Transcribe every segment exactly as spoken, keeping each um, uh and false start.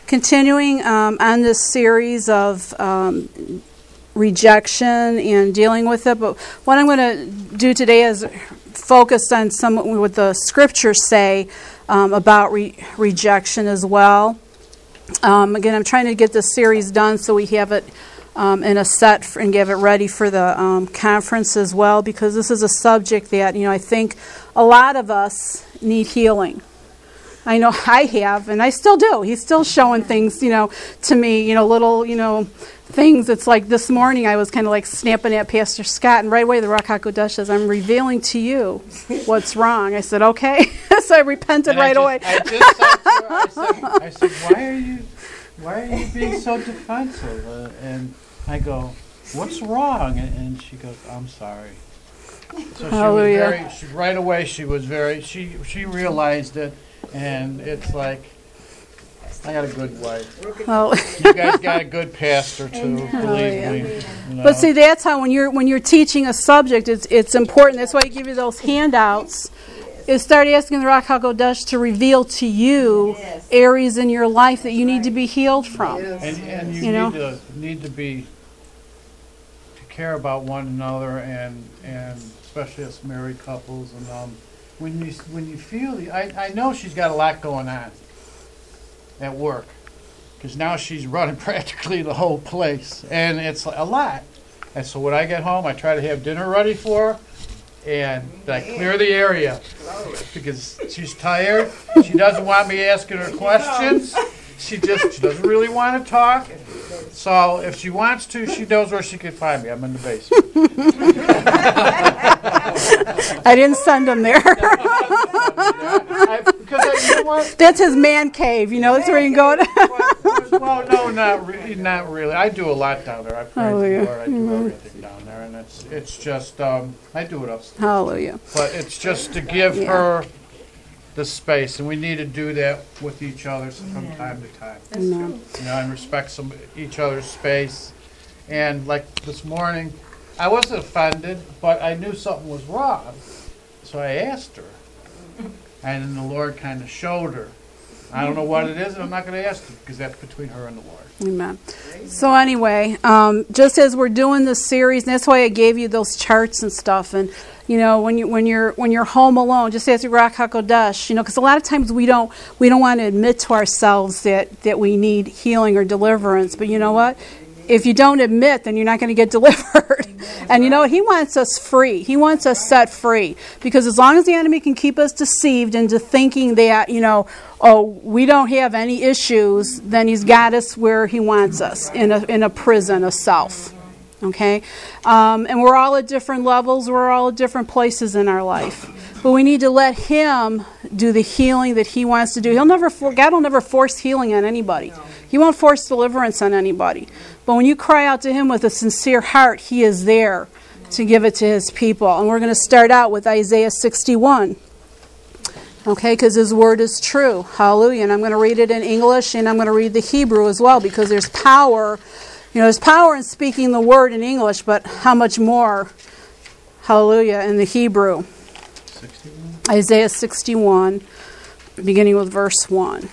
continuing um, on this series of um, rejection and dealing with it. But what I'm going to do today is focus on some what the scriptures say um, about re- rejection as well. Um, again, I'm trying to get this series done so we have it um, in a set for, and get it ready for the um, conference as well, because this is a subject that, you know, I think a lot of us need healing. I know I have, and I still do. He's still showing things, you know, to me, you know, little, you know, things. It's like this morning I was kind of like snapping at Pastor Scott, and right away the Ruach HaKodesh says, I'm revealing to you what's wrong. I said, okay. So I repented and right I just, away. I just said to her, I said, I said, why are you, why are you being so defensive? Uh, and I go, what's wrong? And, and she goes, I'm sorry. So she Hallelujah. was very, she, right away she was very, she, she realized it. And it's like, I got a good wife. Oh. You guys got a good pastor too, believe Oh, yeah. me. You know. But see, that's how when you're when you're teaching a subject, it's it's important. That's why I give you those handouts. Is start asking the Ruach HaKodesh to reveal to you Yes. areas in your life that you need to be healed from. Yes. and and you, You know? need to need to be to care about one another, and and especially as married couples. And um, when you when you feel the, I I know she's got a lot going on at work, because now she's running practically the whole place, and it's a lot. And so when I get home, I try to have dinner ready for her, and I clear the area because she's tired. She doesn't want me asking her questions. She just she doesn't really want to talk. So if she wants to, she knows where she can find me. I'm in the basement. I didn't send him there. I, because I, you know what? That's his man cave. You know, that's where you can go. To. Well, no, not really. Not really. I do a lot down there. I praise Hallelujah. the Lord. I do everything down there, and it's it's just um, I do it upstairs. Hallelujah. But it's just to give Yeah. her the space, and we need to do that with each other from time to time. Amen. You know, and respect some each other's space. And like this morning, I wasn't offended, but I knew something was wrong, so I asked her, and then the Lord kind of showed her. I don't know what it is, and I'm not going to ask her because that's between her and the Lord. Amen. So anyway, um, just as we're doing this series, and that's why I gave you those charts and stuff. And you know, when you when you're when you're home alone, just ask the Ruach HaKodesh. You know, because a lot of times we don't we don't want to admit to ourselves that that we need healing or deliverance. But you know what? If you don't admit, then you're not going to get delivered. And you know, He wants us free. He wants us set free. Because as long as the enemy can keep us deceived into thinking that, you know, oh, we don't have any issues, then he's got us where he wants us, in a in a prison of self. Okay? Um, and we're all at different levels. We're all at different places in our life. But we need to let him do the healing that he wants to do. He'll never for, God will never force healing on anybody. He won't force deliverance on anybody. But when you cry out to him with a sincere heart, he is there to give it to his people. And we're going to start out with Isaiah sixty-one. Okay, because his word is true. Hallelujah. And I'm going to read it in English, and I'm going to read the Hebrew as well, because there's power. You know, there's power in speaking the word in English, but how much more, hallelujah, in the Hebrew. sixty-one? Isaiah sixty-one, beginning with verse one.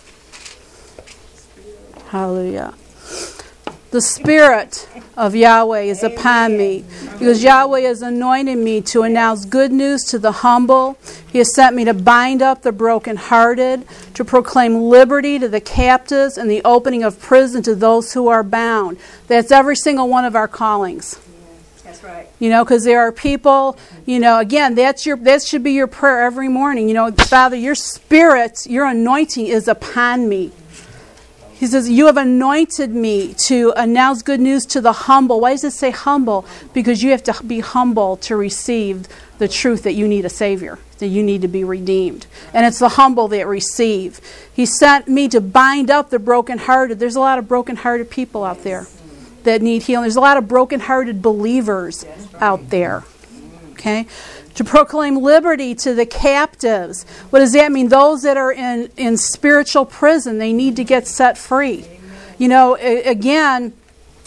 Hallelujah. The Spirit of Yahweh is upon me, because Yahweh has anointed me to announce good news to the humble. He has sent me to bind up the brokenhearted, to proclaim liberty to the captives, and the opening of prison to those who are bound. That's every single one of our callings. That's right. You know, because there are people, you know, again, that's your that should be your prayer every morning. You know, Father, your Spirit, your anointing is upon me. He says, you have anointed me to announce good news to the humble. Why does it say humble? Because you have to be humble to receive the truth that you need a Savior, that you need to be redeemed. And it's the humble that receive. He sent me to bind up the brokenhearted. There's a lot of brokenhearted people out there that need healing. There's a lot of brokenhearted believers out there. Okay? To proclaim liberty to the captives. What does that mean? Those that are in, in spiritual prison, they need to get set free. You know, a- again,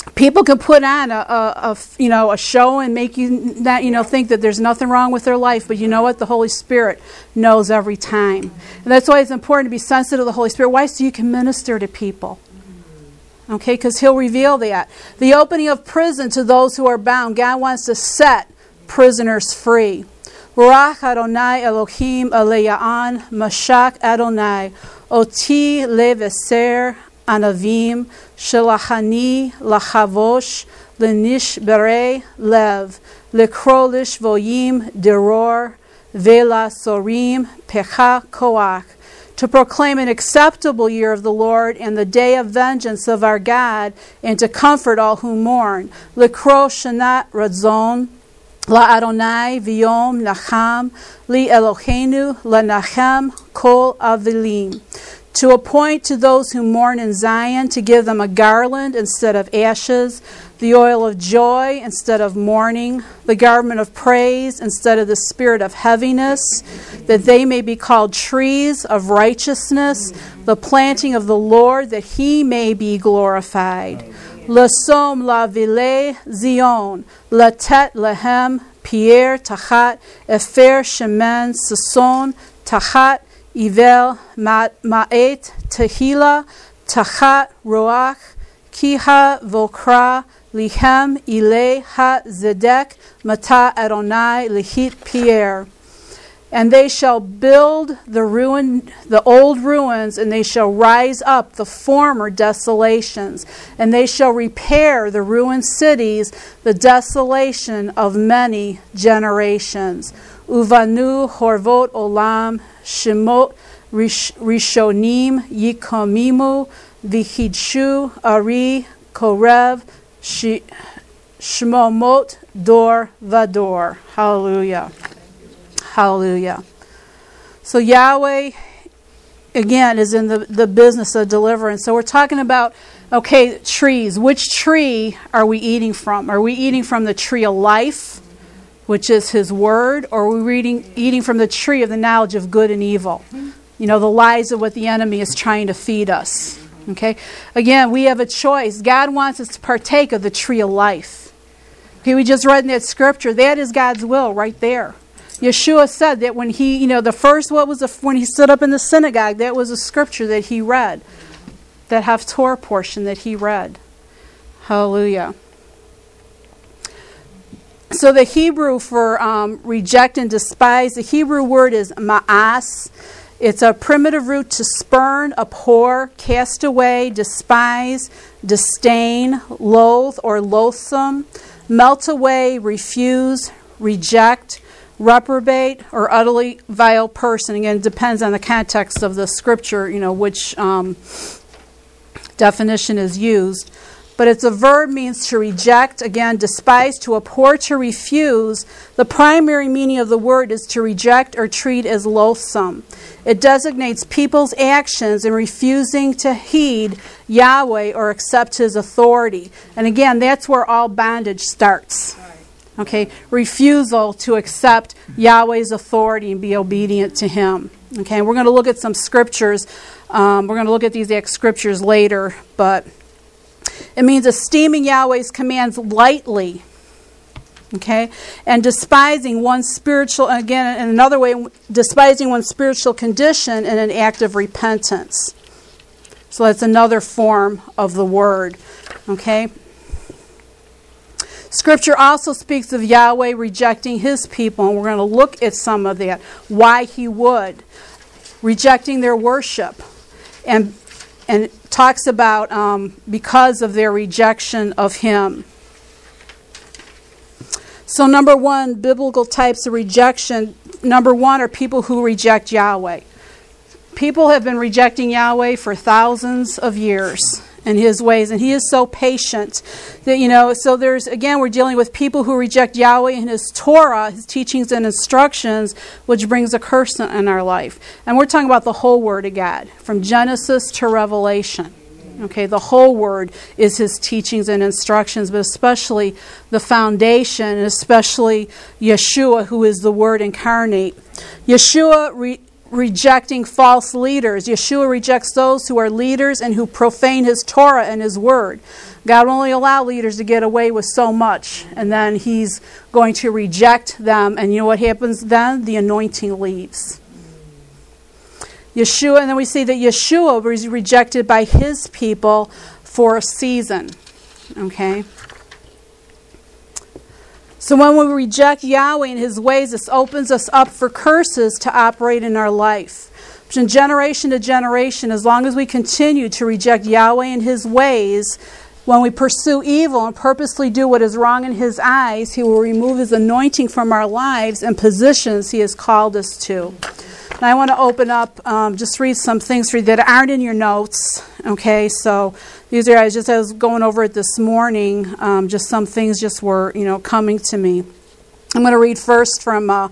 People can put on a, a, a you know a show and make you that you know think that there's nothing wrong with their life, but you know what? The Holy Spirit knows every time, and that's why it's important to be sensitive to the Holy Spirit. Why? So you can minister to people. Okay, because He'll reveal that. The opening of prison to those who are bound. God wants to set prisoners free. Baruch Adonai Elohim Eleyaan Mashak Adonai Oti Leveser Anavim Shelachani Lachavosh Lenish Berei Lev Lekrolish Voyim Deror Vela Sorim Pecha Koach, to proclaim an acceptable year of the Lord and the day of vengeance of our God, and to comfort all who mourn. Lekro Shanat Radzon La Adonai V'yom Nacham Li Eloheinu Lanachem Kol Avilim, to appoint to those who mourn in Zion, to give them a garland instead of ashes, the oil of joy instead of mourning, the garment of praise instead of the spirit of heaviness, that they may be called trees of righteousness, the planting of the Lord, that He may be glorified. L'som la ville Zion, latet lehem pierre tachat efer shemen sason tachat ivel ma'et tehila tachat roach kiha vokra lihem ile ha zedek mata Adonai lihit pierre. And they shall build the ruin, the old ruins, and they shall rise up the former desolations, and they shall repair the ruined cities, the desolation of many generations. Uvanu horvot olam shemot rishonim yikomimu vihidshu ari korev shmomot dor vador. Hallelujah. Hallelujah. So Yahweh, again, is in the, the business of deliverance. So we're talking about, okay, trees. Which tree are we eating from? Are we eating from the tree of life, which is His Word, or are we reading, eating from the tree of the knowledge of good and evil? You know, the lies of what the enemy is trying to feed us. Okay? Again, we have a choice. God wants us to partake of the tree of life. Okay, we just read in that scripture. That is God's will right there. Yeshua said that when he, you know, the first, what was the, when he stood up in the synagogue, that was a scripture that he read, that Haftorah portion that he read. Hallelujah. So the Hebrew for um, reject and despise, the Hebrew word is ma'as. It's a primitive root to spurn, abhor, cast away, despise, disdain, loathe or loathsome, melt away, refuse, reject, reprobate, or utterly vile person. Again, it depends on the context of the scripture, you know, which um, definition is used. But it's a verb, means to reject, again, despise, to abhor, to refuse. The primary meaning of the word is to reject or treat as loathsome. It designates people's actions in refusing to heed Yahweh or accept His authority. And again, that's where all bondage starts. Okay, refusal to accept Yahweh's authority and be obedient to Him. Okay, we're going to look at some scriptures. Um, we're going to look at these scriptures later, but it means esteeming Yahweh's commands lightly. Okay, and despising one's spiritual, again, in another way, despising one's spiritual condition in an act of repentance. So that's another form of the word. Okay. Scripture also speaks of Yahweh rejecting His people, and we're going to look at some of that. Why He would. Rejecting their worship. And and it talks about um, because of their rejection of Him. So number one, biblical types of rejection. Number one are people who reject Yahweh. People have been rejecting Yahweh for thousands of years. And His ways, and He is so patient that, you know, so there's, again, we're dealing with people who reject Yahweh and His Torah, His teachings and instructions, which brings a curse in our life. And we're talking about the whole Word of God, from Genesis to Revelation. Okay, the whole Word is His teachings and instructions, but especially the foundation, and especially Yeshua, who is the Word incarnate. Yeshua re- rejecting false leaders. Yeshua rejects those who are leaders and who profane his Torah and his word. God will only allow leaders to get away with so much, and then he's going to reject them. And you know what happens then? The anointing leaves. Yeshua, and then we see that Yeshua was rejected by his people for a season. Okay? So when we reject Yahweh and his ways, this opens us up for curses to operate in our life. From generation to generation, as long as we continue to reject Yahweh and his ways, when we pursue evil and purposely do what is wrong in his eyes, he will remove his anointing from our lives and positions he has called us to. Now I want to open up, um, just read some things for you that aren't in your notes. Okay, so these are, I just I was going over it this morning. Um, just some things just were, you know, coming to me. I'm going to read first from. Uh,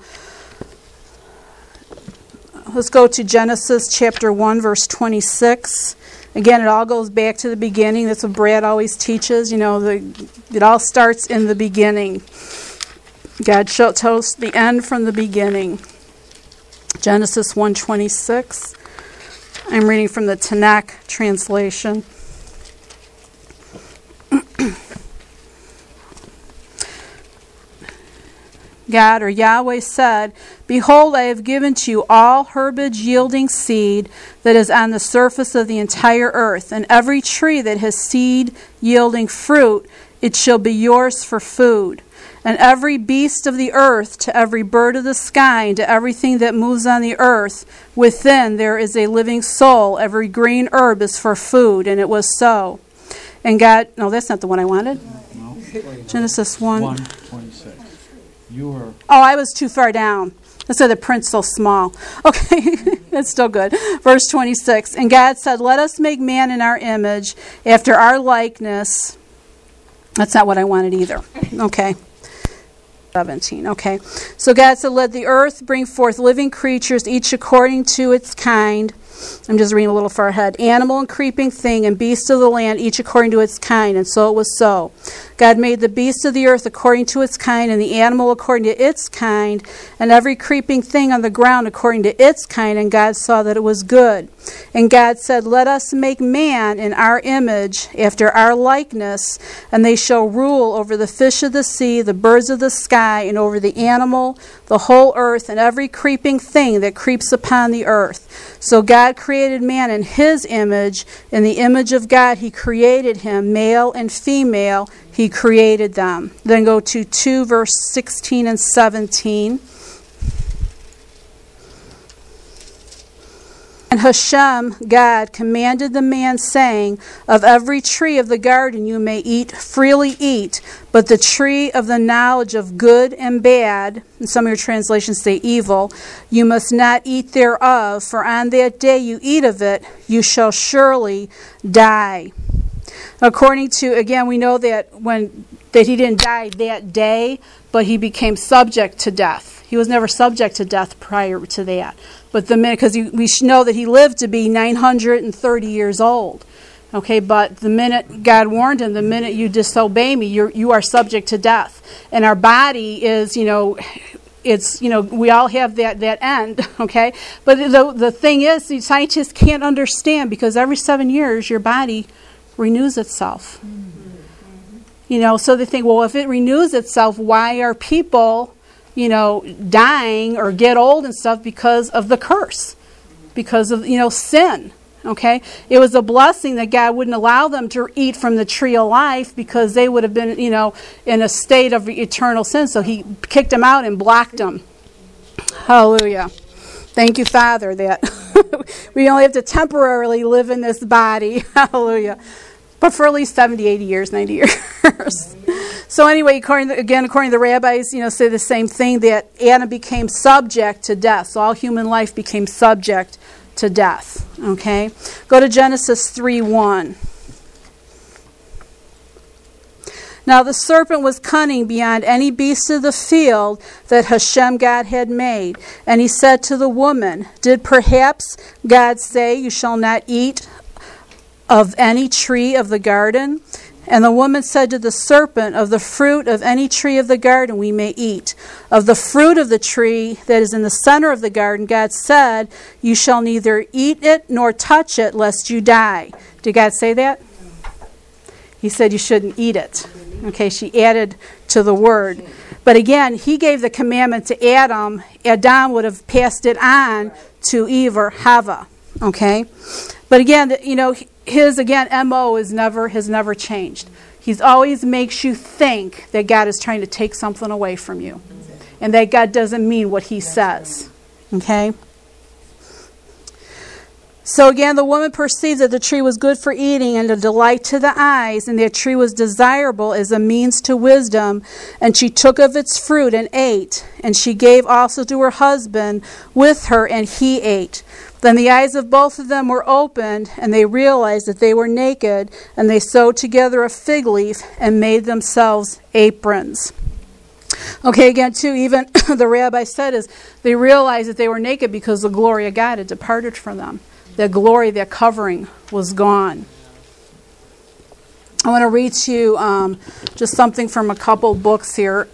let's go to Genesis chapter one, verse twenty-six. Again, it all goes back to the beginning. That's what Brad always teaches. You know, the it all starts in the beginning. God tells us the end from the beginning. Genesis one twenty-six. I'm reading from the Tanakh translation. God, or Yahweh, said, "Behold, I have given to you all herbage yielding seed that is on the surface of the entire earth, and every tree that has seed yielding fruit, it shall be yours for food. And every beast of the earth, to every bird of the sky, and to everything that moves on the earth, within there is a living soul. Every green herb is for food." And it was so. And God, no, that's not the one I wanted. No. Genesis one. one twenty-six. You were. Oh, I was too far down. That's why the print's so small. Okay, that's still good. Verse twenty-six. And God said, "Let us make man in our image, after our likeness." That's not what I wanted either. Okay. seventeen. Okay. So God said, "Let the earth bring forth living creatures, each according to its kind." I'm just reading a little far ahead. "Animal and creeping thing and beast of the land, each according to its kind." And so it was so. God made the beast of the earth according to its kind, and the animal according to its kind, and every creeping thing on the ground according to its kind. And God saw that it was good. And God said, "Let us make man in our image, after our likeness, and they shall rule over the fish of the sea, the birds of the sky, and over the animal, the whole earth, and every creeping thing that creeps upon the earth." So God created man in his image. In the image of God he created him, male and female he created them. Then go to two, verse sixteen and seventeen. "And Hashem, God, commanded the man, saying, Of every tree of the garden you may eat, freely eat, but the tree of the knowledge of good and bad," and some of your translations say evil, "you must not eat thereof, for on that day you eat of it, you shall surely die." According to, again, we know that when that he didn't die that day, but he became subject to death. He was never subject to death prior to that. But the minute, because we know that he lived to be nine hundred thirty years old. Okay, but the minute God warned him, the minute you disobey me, you're, you are subject to death. And our body is, you know, it's, you know, we all have that, that end, okay? But the, the thing is, the scientists can't understand, because every seven years your body renews itself. Mm-hmm. You know, so they think, well, if it renews itself, why are people, you know, dying or get old and stuff? Because of the curse, because of, you know, sin. Okay, it was a blessing that God wouldn't allow them to eat from the tree of life, because they would have been, you know, in a state of eternal sin. So he kicked them out and blocked them. Hallelujah. Thank you, Father, that we only have to temporarily live in this body. Hallelujah. But for at least seventy, eighty years, ninety years. So anyway, according to, again, according to the rabbis, you know, say the same thing, that Adam became subject to death. So all human life became subject to death. Okay? Go to Genesis three one. "Now the serpent was cunning beyond any beast of the field that Hashem God had made. And he said to the woman, Did perhaps God say, You shall not eat of any tree of the garden?" And the woman said to the serpent, of the fruit of any tree of the garden we may eat. Of the fruit of the tree that is in the center of the garden, God said, you shall neither eat it nor touch it, lest you die. Did God say that? He said you shouldn't eat it. Okay, she added to the word. But again, he gave the commandment to Adam. Adam would have passed it on to Eve or Hava. Okay? But again, you know, his, again, M O is never, has never changed. He's always makes you think that God is trying to take something away from you. And that God doesn't mean what he says. Okay? So again, the woman perceived that the tree was good for eating and a delight to the eyes, and that tree was desirable as a means to wisdom. And she took of its fruit and ate. And she gave also to her husband with her, and he ate. Then the eyes of both of them were opened, and they realized that they were naked, and they sewed together a fig leaf and made themselves aprons. Okay, again, too, even the rabbi said is they realized that they were naked because the glory of God had departed from them. Their glory, their covering was gone. I want to read to you um, just something from a couple books here.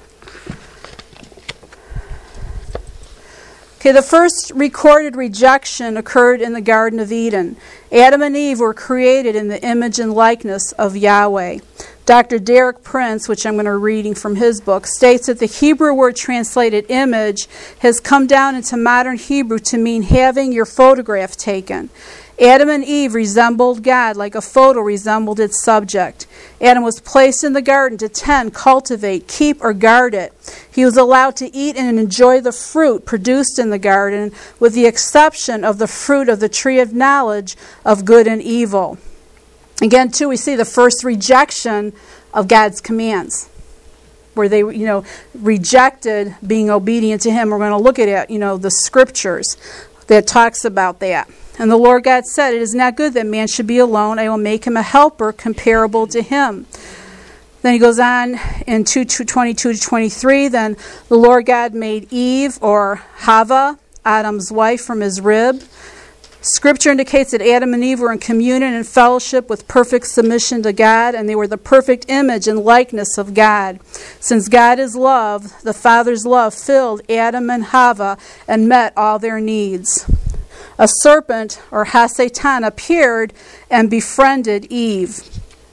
Okay, the first recorded rejection occurred in the Garden of Eden. Adam and Eve were created in the image and likeness of Yahweh. Doctor Derek Prince, which I'm going to be reading from his book, states that the Hebrew word translated image has come down into modern Hebrew to mean having your photograph taken. Adam and Eve resembled God like a photo resembled its subject. Adam was placed in the garden to tend, cultivate, keep, or guard it. He was allowed to eat and enjoy the fruit produced in the garden, with the exception of the fruit of the tree of knowledge of good and evil. Again, too, we see the first rejection of God's commands, where they, you know, rejected being obedient to Him. We're going to look at, you know, the scriptures that talks about that. And the Lord God said, it is not good that man should be alone. I will make him a helper comparable to him. Then he goes on in two twenty-two to twenty-three. Then the Lord God made Eve, or Hava, Adam's wife, from his rib. Scripture indicates that Adam and Eve were in communion and fellowship with perfect submission to God, and they were the perfect image and likeness of God. Since God is love, the Father's love filled Adam and Hava and met all their needs. A serpent, or Ha-Satan, appeared and befriended Eve.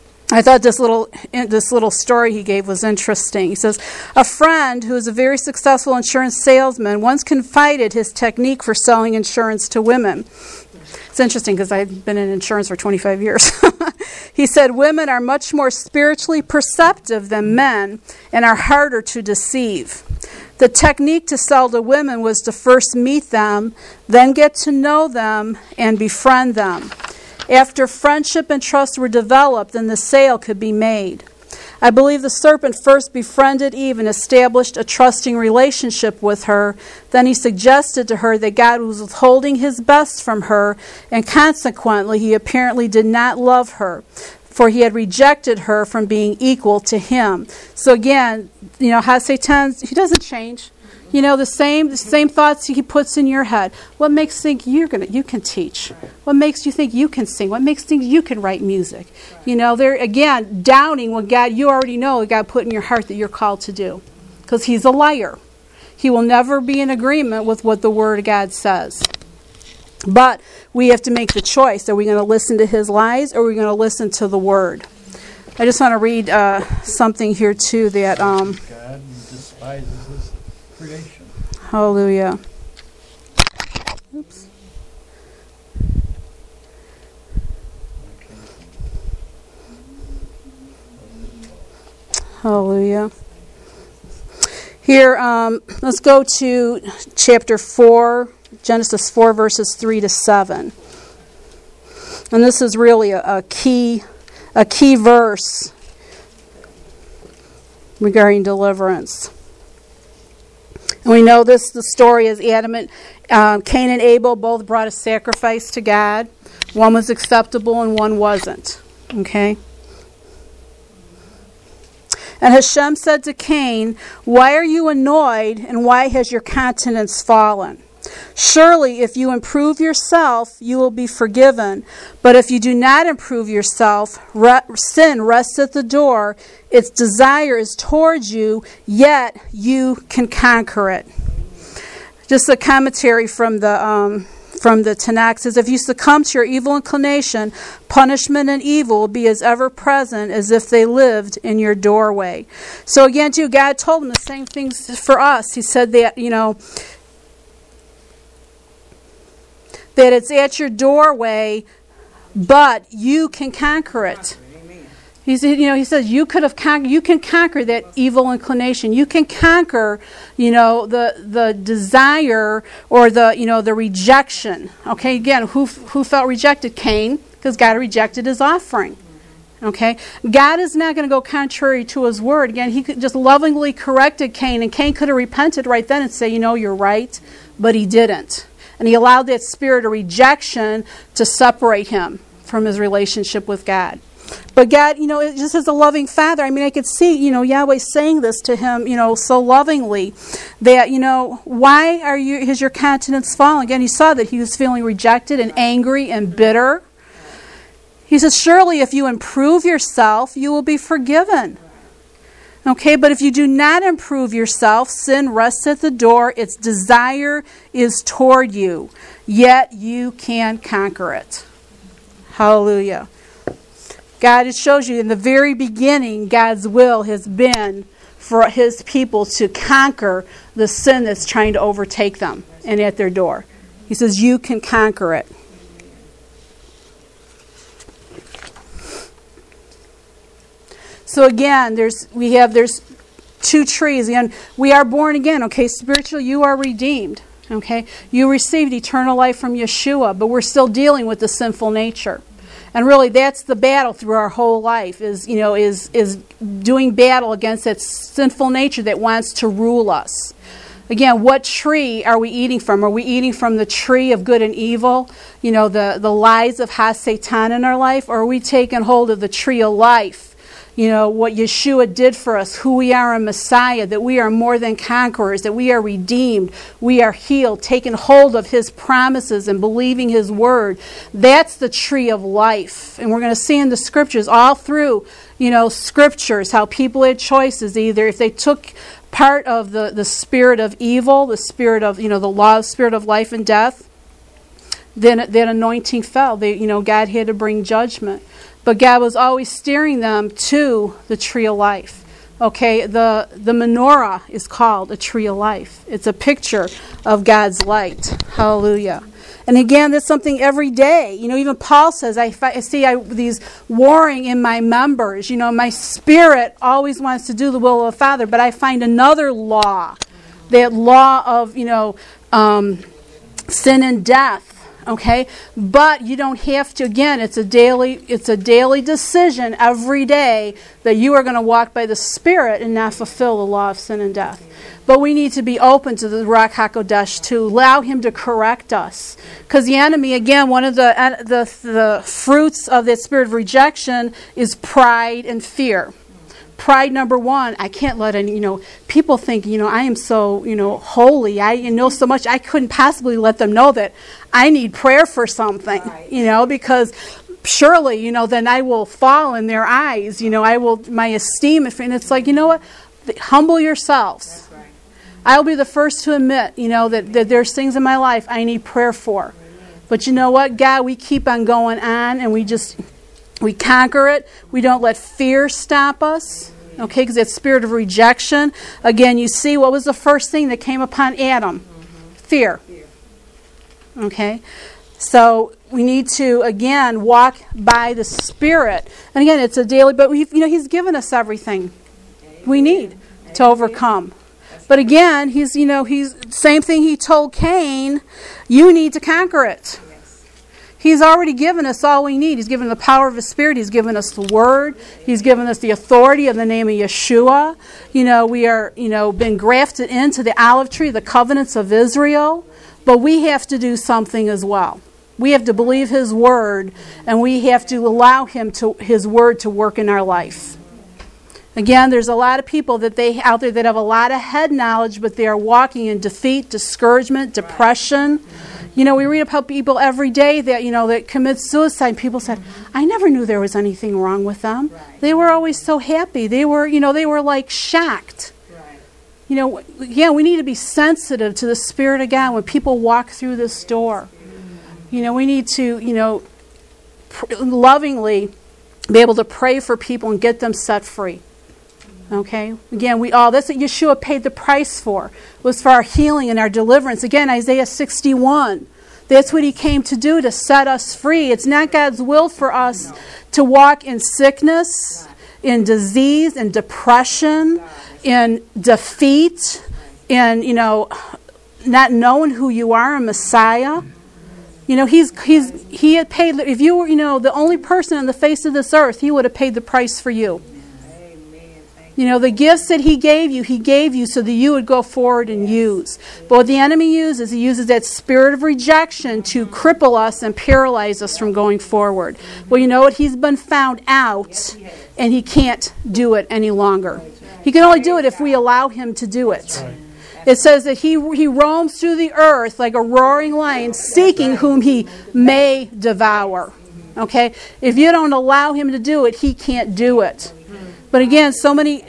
I thought this little this little story he gave was interesting. He says, a friend who is a very successful insurance salesman once confided his technique for selling insurance to women. It's interesting because I've been in insurance for twenty-five years. He said, women are much more spiritually perceptive than men and are harder to deceive. The technique to sell to women was to first meet them, then get to know them, and befriend them. After friendship and trust were developed, then the sale could be made. I believe the serpent first befriended Eve and established a trusting relationship with her. Then he suggested to her that God was withholding his best from her, and consequently he apparently did not love her, for he had rejected her from being equal to him. So again, you know, Ha-Satan, he doesn't change. You know, the same the same thoughts he puts in your head. What makes you think you're gonna you can teach? What makes you think you can sing? What makes you think you can write music? You know, they're again downing what God you already know what God put in your heart that you're called to do. Because he's a liar. He will never be in agreement with what the Word of God says. But we have to make the choice. Are we going to listen to his lies, or are we going to listen to the Word? I just want to read uh, something here too that um, God despises his creation. Hallelujah. Oops. Hallelujah. Here, um, let's go to chapter four, Genesis four, verses three to seven. And this is really a, a key, a key verse regarding deliverance. And we know this, the story is Adam and uh, Cain and Abel both brought a sacrifice to God. One was acceptable and one wasn't. Okay? And Hashem said to Cain, why are you annoyed, and why has your countenance fallen? Surely, if you improve yourself, you will be forgiven. But if you do not improve yourself, re- sin rests at the door. Its desire is towards you, yet you can conquer it. Just a commentary from the um, from the Tanakh says, if you succumb to your evil inclination, punishment and evil will be as ever present as if they lived in your doorway. So again, too, God told him the same things for us. He said that, you know, that it's at your doorway, but you can conquer it. He said, you know, he says you could have con- you can conquer that evil inclination. You can conquer, you know, the the desire or the you know the rejection. Okay, again, who who felt rejected? Cain, because God rejected his offering. Okay, God is not going to go contrary to His word. Again, He could just lovingly corrected Cain, and Cain could have repented right then and say, you know, you're right, but he didn't. And he allowed that spirit of rejection to separate him from his relationship with God. But God, you know, just as a loving Father, I mean, I could see, you know, Yahweh saying this to him, you know, so lovingly that, you know, why are you, has your countenance fallen? Again, he saw that he was feeling rejected and angry and bitter. He says, surely if you improve yourself, you will be forgiven. Okay, but if you do not improve yourself, sin rests at the door. Its desire is toward you, yet you can conquer it. Hallelujah. God, it shows you in the very beginning, God's will has been for His people to conquer the sin that's trying to overtake them and at their door. He says, you can conquer it. So again, there's we have there's two trees. Again, we are born again. Okay, spiritually, you are redeemed. Okay, you received eternal life from Yeshua, but we're still dealing with the sinful nature, and really, that's the battle through our whole life. Is you know is is doing battle against that sinful nature that wants to rule us. Again, what tree are we eating from? Are we eating from the tree of good and evil? You know, the the lies of Ha-Satan in our life, or are we taking hold of the tree of life? You know, what Yeshua did for us, who we are in Messiah, that we are more than conquerors, that we are redeemed, we are healed, taking hold of His promises and believing His word. That's the tree of life. And we're going to see in the scriptures, all through, you know, scriptures, how people had choices. Either if they took part of the, the spirit of evil, the spirit of, you know, the law, spirit of life and death, then that anointing fell. They, you know, God had to bring judgment. But God was always steering them to the tree of life. Okay, the, the menorah is called a tree of life. It's a picture of God's light. Hallelujah. And again, that's something every day. You know, even Paul says, I, I see I, these warring in my members. You know, my spirit always wants to do the will of the Father, but I find another law. That law of, you know, um, sin and death. Okay, but you don't have to. Again, it's a daily. It's a daily decision every day that you are going to walk by the Spirit and not fulfill the law of sin and death. But we need to be open to the Ruach HaKodesh to allow Him to correct us, because the enemy, again, one of the the the fruits of that spirit of rejection is pride and fear. Pride, number one, I can't let any, you know, people think, you know, I am so, you know, holy. I know so much. I couldn't possibly let them know that I need prayer for something, right. You know, because surely, you know, then I will fall in their eyes. You know, I will, my esteem, and it's like, you know what? Humble yourselves. That's right. I'll be the first to admit, you know, that, that there's things in my life I need prayer for. But you know what, God, we keep on going on, and we just... We conquer it. We don't let fear stop us. Okay, because that spirit of rejection. Again, you see, what was the first thing that came upon Adam? Mm-hmm. Fear. Okay, so we need to, again, walk by the Spirit. And again, it's a daily, but we, you know, He's given us everything we need to overcome. But again, He's, you know, He's same thing He told Cain, you need to conquer it. He's already given us all we need. He's given the power of His Spirit. He's given us the Word. He's given us the authority of the name of Yeshua. You know, we are, you know, been grafted into the olive tree, the covenants of Israel. But we have to do something as well. We have to believe His Word, and we have to allow Him to His Word to work in our life. Again, there's a lot of people that they out there that have a lot of head knowledge, but they are walking in defeat, discouragement, depression. You know, we read about people every day that, you know, that commit suicide. People said, I never knew there was anything wrong with them. They were always so happy. They were, you know, they were like shocked. You know, yeah, we need to be sensitive to the Spirit of God when people walk through this door. You know, we need to, you know, pr- lovingly be able to pray for people and get them set free. Okay? Again, we all, that's what Yeshua paid the price for, was for our healing and our deliverance. Again, Isaiah sixty-one. That's what he came to do, to set us free. It's not God's will for us to walk in sickness, in disease, in depression, in defeat, in, you know, not knowing who you are, a Messiah. You know, he's he's he had paid. If you were, you know, the only person on the face of this earth, he would have paid the price for you. You know, the gifts that he gave you, he gave you so that you would go forward and use. But what the enemy uses, he uses that spirit of rejection to cripple us and paralyze us from going forward. Well, you know what? He's been found out, and he can't do it any longer. He can only do it if we allow him to do it. It says that he he roams through the earth like a roaring lion, seeking whom he may devour. Okay? If you don't allow him to do it, he can't do it. But again, so many,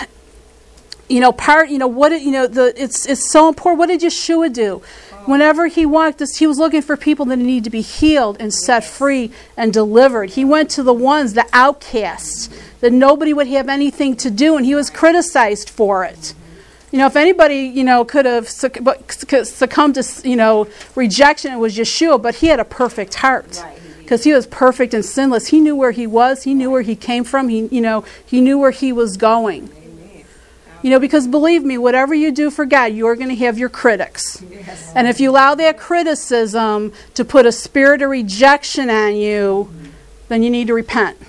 you know, part, you know, what, you know, the it's it's so important. What did Yeshua do? Whenever he walked this, he was looking for people that need to be healed and set free and delivered. He went to the ones, the outcasts, that nobody would have anything to do, and he was criticized for it. You know, if anybody, you know, could have succumbed to, you know, rejection, it was Yeshua, but he had a perfect heart. Because he was perfect and sinless. He knew where he was. He knew where he came from. He, you know, he knew where he was going. You know, because believe me, whatever you do for God, you are going to have your critics. And if you allow that criticism to put a spirit of rejection on you, then you need to repent.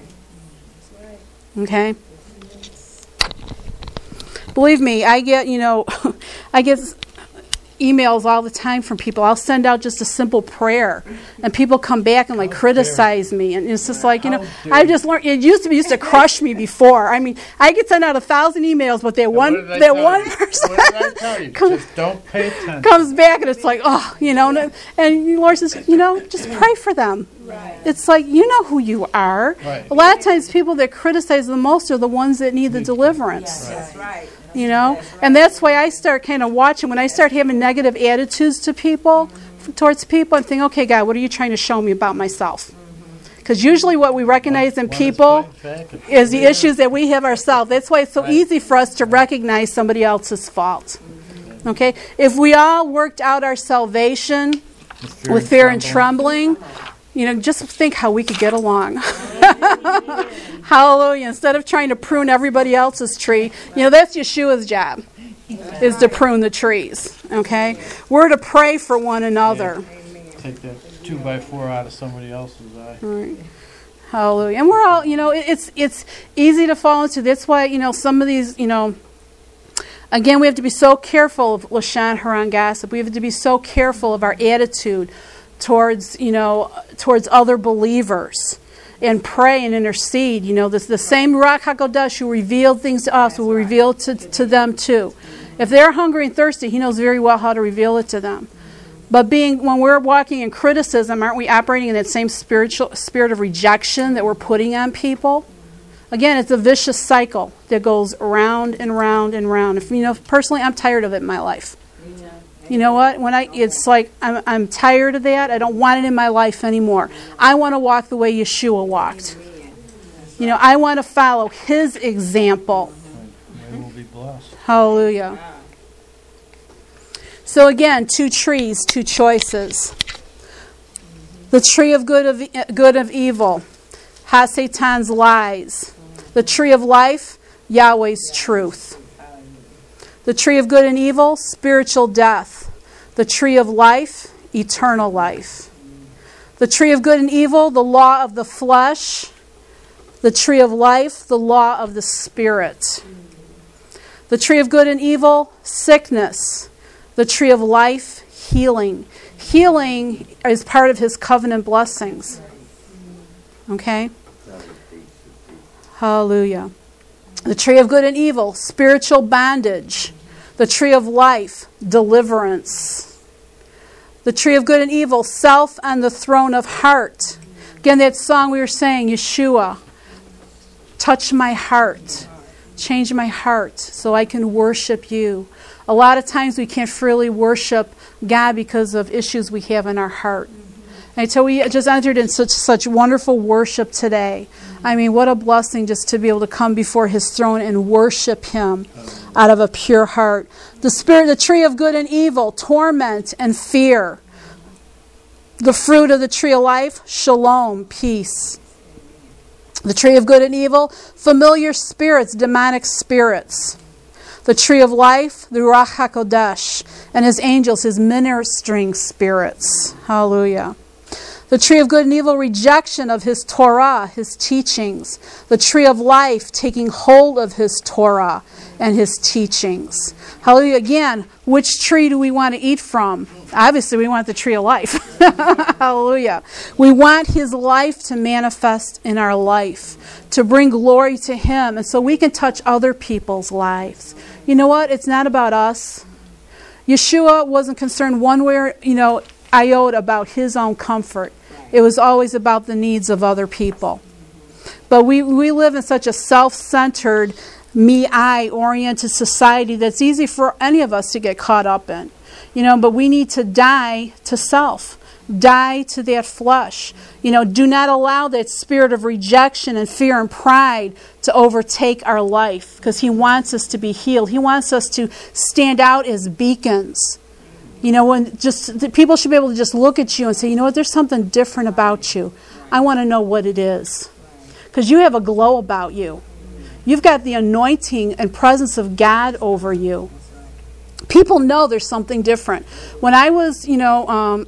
Okay? Believe me, I get, you know, I get emails all the time from people. I'll send out just a simple prayer, and people come back and like criticize me, and it's just like, you know, I just learned. It used to be used to crush me before. I mean, I could send out a thousand emails, but that one that one person comes, just don't pay attention. comes back, and it's like, oh, you know, and, and the Lord says, you know, just pray for them. Right. It's like, you know who you are. Right. A lot of times, people that criticize the most are the ones that need the deliverance. Yes, that's right. You know, and that's why I start kind of watching. When I start having negative attitudes to people, mm-hmm. towards people, I'm thinking, okay, God, what are you trying to show me about myself? Because mm-hmm. usually what we recognize in people is the issues that we have ourselves. That's why it's so right. easy for us to recognize somebody else's fault. Mm-hmm. Okay? If we all worked out our salvation with fear, with fear and trembling, and trembling you know, just think how we could get along. Hallelujah. Instead of trying to prune everybody else's tree, you know, that's Yeshua's job, is to prune the trees. Okay? We're to pray for one another. Take that two by four out of somebody else's eye. Right. Hallelujah. And we're all, you know, it, it's it's easy to fall into. That's why, you know, some of these, you know, again, we have to be so careful of Lashon Hara gossip. We have to be so careful of our attitude towards, you know, towards other believers, and pray and intercede. You know, the, the same Ruach HaKodesh who revealed things to us will reveal to, to them too. If they're hungry and thirsty, he knows very well how to reveal it to them. But being when we're walking in criticism, aren't we operating in that same spiritual spirit of rejection that we're putting on people? Again, it's a vicious cycle that goes round and round and round. If you know, personally, I'm tired of it in my life. You know what? When I, it's like I'm, I'm tired of that. I don't want it in my life anymore. I want to walk the way Yeshua walked. You know, I want to follow his example. We will be blessed. Hallelujah. So again, two trees, two choices. The tree of good of good of evil, Ha-Satan's lies. The tree of life, Yahweh's truth. The tree of good and evil, spiritual death. The tree of life, eternal life. The tree of good and evil, the law of the flesh. The tree of life, the law of the spirit. The tree of good and evil, sickness. The tree of life, healing. Healing is part of his covenant blessings. Okay? Hallelujah. The tree of good and evil, spiritual bondage. The tree of life, deliverance. The tree of good and evil, self on the throne of heart. Again, that song we were saying, Yeshua, touch my heart, change my heart so I can worship you. A lot of times we can't freely worship God because of issues we have in our heart. And so we just entered in such such wonderful worship today. I mean, what a blessing just to be able to come before His throne and worship Him out of a pure heart. The spirit, the tree of good and evil, torment and fear. The fruit of the tree of life, shalom, peace. The tree of good and evil, familiar spirits, demonic spirits. The tree of life, the Ruach HaKodesh, and His angels, His ministering spirits. Hallelujah. The tree of good and evil, rejection of His Torah, His teachings. The tree of life, taking hold of His Torah and His teachings. Hallelujah. Again, which tree do we want to eat from? Obviously, we want the tree of life. Hallelujah. We want His life to manifest in our life, to bring glory to Him, and so we can touch other people's lives. You know what? It's not about us. Yeshua wasn't concerned one way or, you know, iota about His own comfort. It was always about the needs of other people. But we, we live in such a self-centered, me-I-oriented society that's easy for any of us to get caught up in. You know, but we need to die to self. Die to that flesh. You know, do not allow that spirit of rejection and fear and pride to overtake our life, because He wants us to be healed. He wants us to stand out as beacons. You know, when just the people should be able to just look at you and say, you know what, there's something different about you. I want to know what it is. Because you have a glow about you. You've got the anointing and presence of God over you. People know there's something different. When I was, you know, um,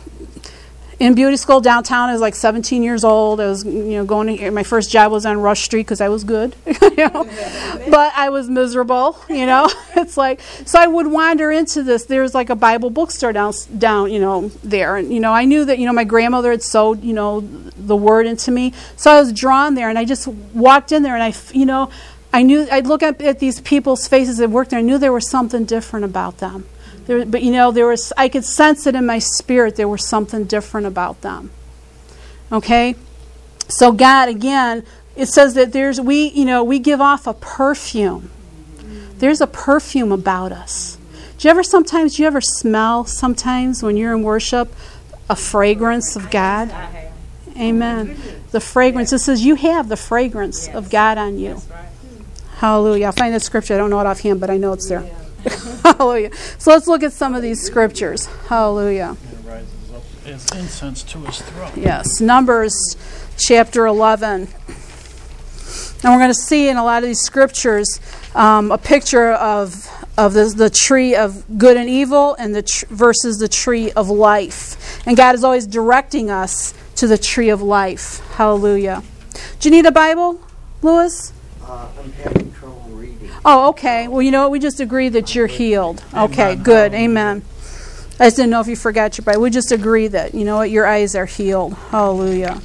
in beauty school downtown, I was like seventeen years old. I was, you know, going to, my first job was on Rush Street because I was good, you know, but I was miserable, you know. It's like, so I would wander into this. There's like a Bible bookstore down, down, you know, there, and you know, I knew that, you know, my grandmother had sewed, you know, the word into me, so I was drawn there, and I just walked in there, and I, you know, I knew I'd look up at these people's faces that worked there. I knew there was something different about them. There, but you know, there was, I could sense it in my spirit. There was something different about them. Okay, so God, again, it says that there's we, you know, we give off a perfume. There's a perfume about us. Do you ever sometimes, do you ever smell sometimes when you're in worship a fragrance of God? Amen. The fragrance. It says you have the fragrance of God on you. Hallelujah. I'll find that scripture. I don't know it offhand, but I know it's there. Hallelujah. So let's look at some of these scriptures. Hallelujah. It rises up as incense to His throne. Yes. Numbers chapter eleven. And we're going to see in a lot of these scriptures um, a picture of of the, the tree of good and evil and the tr- versus the tree of life. And God is always directing us to the tree of life. Hallelujah. Do you need a Bible, Louis? Uh, I'm having trouble reading. Oh, okay. Well, you know what? We just agreed that you're healed. Okay, Amen. good. Amen. I just didn't know if you forgot your Bible. We just agree that, you know what? Your eyes are healed. Hallelujah.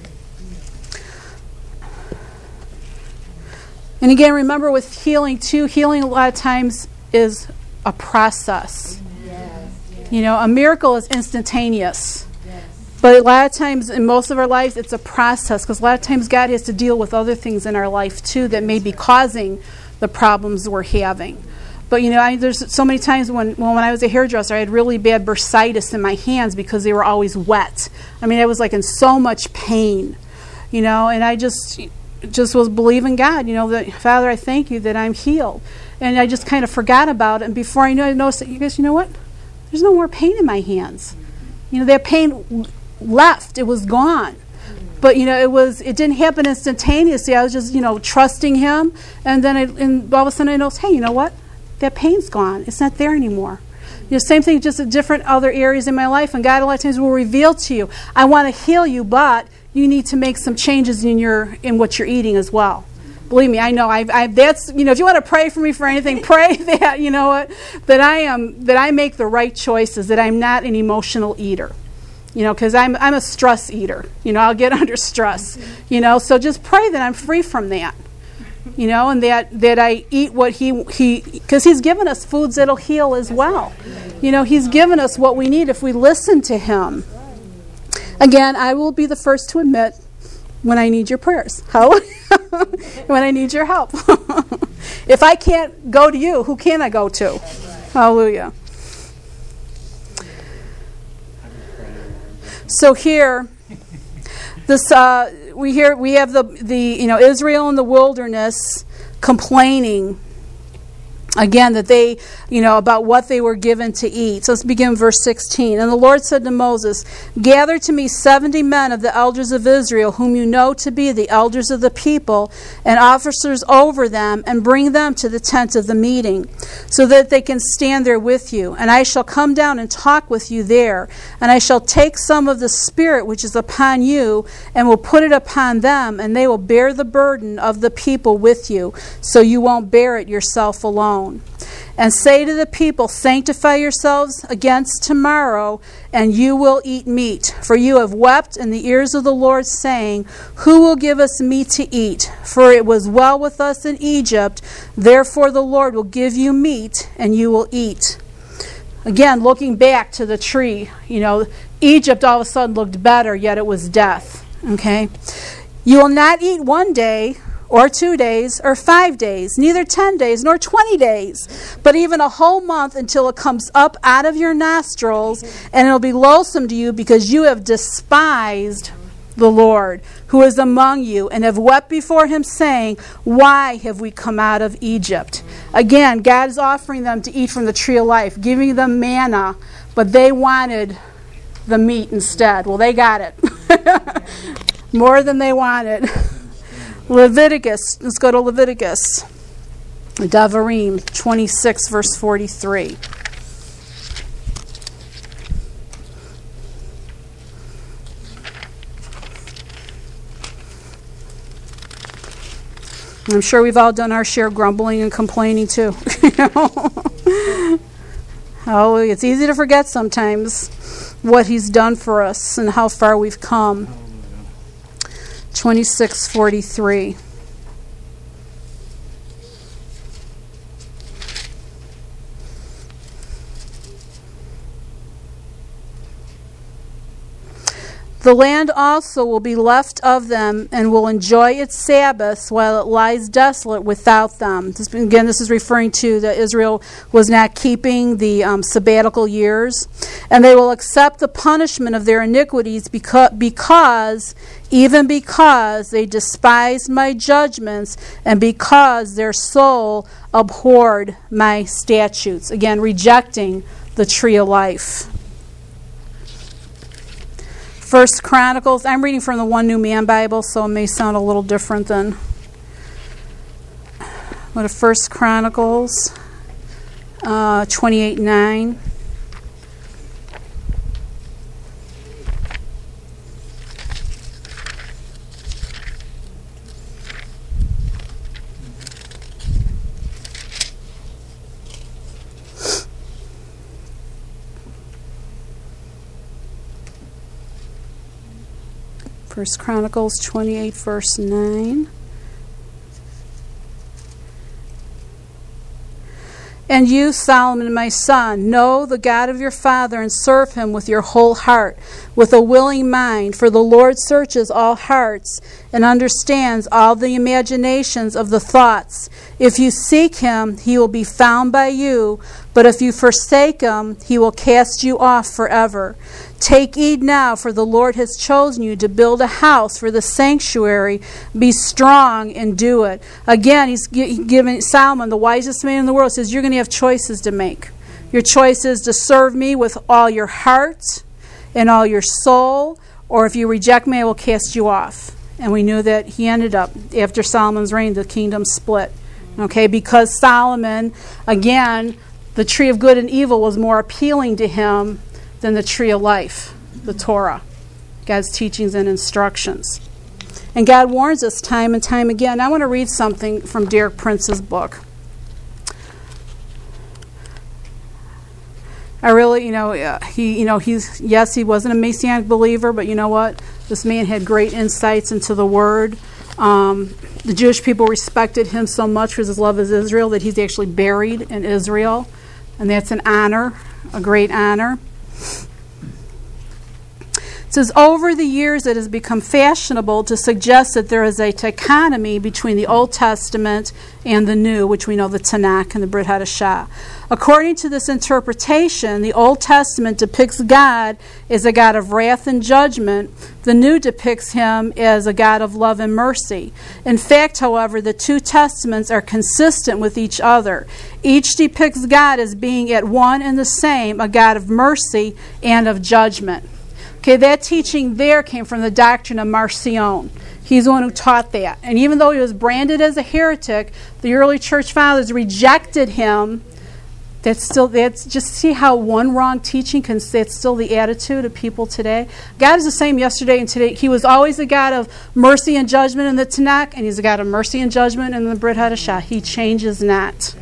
And again, remember with healing, too, healing a lot of times is a process. You know, a miracle is instantaneous. But a lot of times, in most of our lives, it's a process, because a lot of times God has to deal with other things in our life, too, that may be causing the problems we're having. But, you know, I, there's so many times when, well, when I was a hairdresser, I had really bad bursitis in my hands because they were always wet. I mean, I was, like, in so much pain, you know, and I just just was believing God, you know, that, Father, I thank you that I'm healed. And I just kind of forgot about it, and before I knew it, I noticed that, you guys, you know what? There's no more pain in my hands. You know, that pain left. It was gone. But, you know, it was, it didn't happen instantaneously. I was just, you know, trusting Him. And then I, and all of a sudden I noticed, hey, you know what? That pain's gone. It's not there anymore. You know, same thing, just in different other areas in my life. And God a lot of times will reveal to you, I want to heal you, but you need to make some changes in your, in what you're eating as well. Believe me, I know. I've, I've, that's, you know, if you want to pray for me for anything, pray that, you know what, that I am, that I make the right choices, that I'm not an emotional eater. You know, because I'm I'm a stress eater. You know, I'll get under stress. You know, so just pray that I'm free from that. You know, and that, that I eat what he, he, because he's given us foods that'll heal as well. You know, he's given us what we need if we listen to him. Again, I will be the first to admit when I need your prayers. How? When I need your help. If I can't go to you, who can I go to? Hallelujah. So here, this uh, we hear we have the the you know Israel in the wilderness complaining again that they you know about what they were given to eat. So let's begin verse sixteen. And the Lord said to Moses, "Gather to me seventy men of the elders of Israel, whom you know to be the elders of the people, and officers over them, and bring them to the tent of the meeting, so that they can stand there with you. And I shall come down and talk with you there. And I shall take some of the Spirit which is upon you, and will put it upon them, and they will bear the burden of the people with you, so you won't bear it yourself alone. And say to the people, sanctify yourselves against tomorrow, and you will eat meat. For you have wept in the ears of the Lord, saying, who will give us meat to eat? For it was well with us in Egypt. Therefore the Lord will give you meat, and you will eat." Again, looking back to the tree, you know, Egypt all of a sudden looked better, yet it was death. Okay? "You will not eat one day, or two days, or five days, neither ten days, nor twenty days, but even a whole month, until it comes up out of your nostrils, and it'll be loathsome to you, because you have despised the Lord, who is among you, and have wept before him, saying, why have we come out of Egypt?" Again, God is offering them to eat from the tree of life, giving them manna, but they wanted the meat instead. Well, they got it. More than they wanted. Leviticus, let's go to Leviticus. Devarim twenty-six, verse forty-three. I'm sure we've all done our share of grumbling and complaining too. Hallelujah. It's easy to forget sometimes what he's done for us and how far we've come. twenty-six forty-three. "The land also will be left of them, and will enjoy its Sabbaths while it lies desolate without them." This, again, this is referring to that Israel was not keeping the um, sabbatical years. "And they will accept the punishment of their iniquities, because, because, even because they despised my judgments, and because their soul abhorred my statutes." Again, rejecting the tree of life. First Chronicles, I'm reading from the One New Man Bible, so it may sound a little different than what of First Chronicles uh, twenty-eight nine. First Chronicles twenty-eight, verse nine. "And you, Solomon, my son, know the God of your father, and serve him with your whole heart, with a willing mind. For the Lord searches all hearts, and understands all the imaginations of the thoughts. If you seek him, he will be found by you. But if you forsake him, he will cast you off forever. Take heed now, for the Lord has chosen you to build a house for the sanctuary. Be strong and do it." Again, he's giving Solomon, the wisest man in the world, says you're going to have choices to make. Your choice is to serve me with all your heart and all your soul, or if you reject me, I will cast you off. And we knew that he ended up, after Solomon's reign, the kingdom split. Okay, because Solomon, again, the tree of good and evil was more appealing to him than the tree of life, the Torah, God's teachings and instructions. And God warns us time and time again. I want to read something from Derek Prince's book. I really, you know, uh, he, you know, he's, yes, he wasn't a Messianic believer, but you know what? This man had great insights into the Word. Um, the Jewish people respected him so much for his love of Israel that he's actually buried in Israel. And that's an honor, a great honor. It says, over the years it has become fashionable to suggest that there is a dichotomy between the Old Testament and the New, which we know the Tanakh and the Brit Hadashah. According to this interpretation, the Old Testament depicts God as a God of wrath and judgment. The New depicts him as a God of love and mercy. In fact, however, the two testaments are consistent with each other. Each depicts God as being at one and the same, a God of mercy and of judgment. Okay, that teaching there came from the doctrine of Marcion. He's the one who taught that. And even though he was branded as a heretic, the early church fathers rejected him. That's still, that's just see how one wrong teaching can, that's still the attitude of people today. God is the same yesterday and today. He was always a God of mercy and judgment in the Tanakh, and he's a God of mercy and judgment in the Brit Hadashah. He changes not.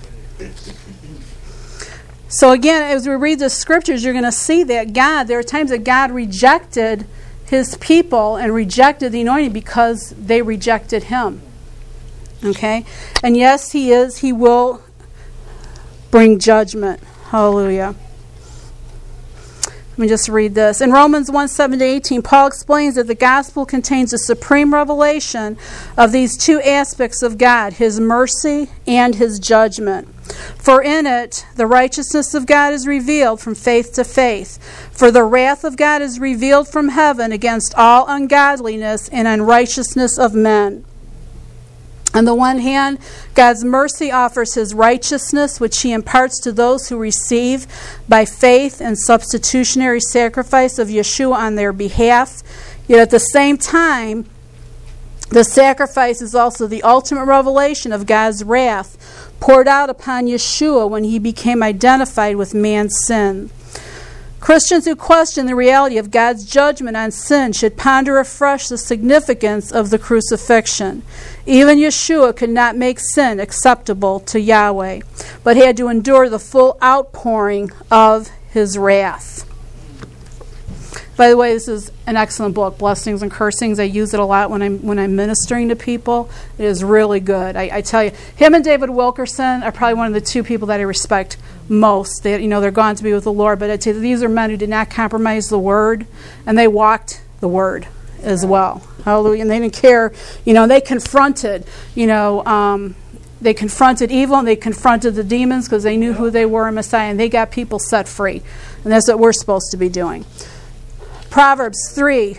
So again, as we read the scriptures, you're going to see that God, there are times that God rejected his people and rejected the anointing because they rejected him. Okay? And yes, he is, he will bring judgment. Hallelujah. Let me just read this. In Romans one, seven to eighteen, Paul explains that the gospel contains a supreme revelation of these two aspects of God, his mercy and his judgment. For in it, the righteousness of God is revealed from faith to faith. For the wrath of God is revealed from heaven against all ungodliness and unrighteousness of men. On the one hand, God's mercy offers his righteousness, which he imparts to those who receive by faith and substitutionary sacrifice of Yeshua on their behalf. Yet at the same time, the sacrifice is also the ultimate revelation of God's wrath poured out upon Yeshua when he became identified with man's sin. Christians who question the reality of God's judgment on sin should ponder afresh the significance of the crucifixion. Even Yeshua could not make sin acceptable to Yahweh, but had to endure the full outpouring of his wrath. By the way, this is an excellent book, Blessings and Cursings. I use it a lot when I'm when I'm ministering to people. It is really good. I, I tell you, him and David Wilkerson are probably one of the two people that I respect most. They, you know, they're gone to be with the Lord, but I tell you, these are men who did not compromise the Word, and they walked the Word as well. Hallelujah! And they didn't care. You know, they confronted. You know. Um, They confronted evil and they confronted the demons because they knew who they were in Messiah, and they got people set free. And that's what we're supposed to be doing. Proverbs three.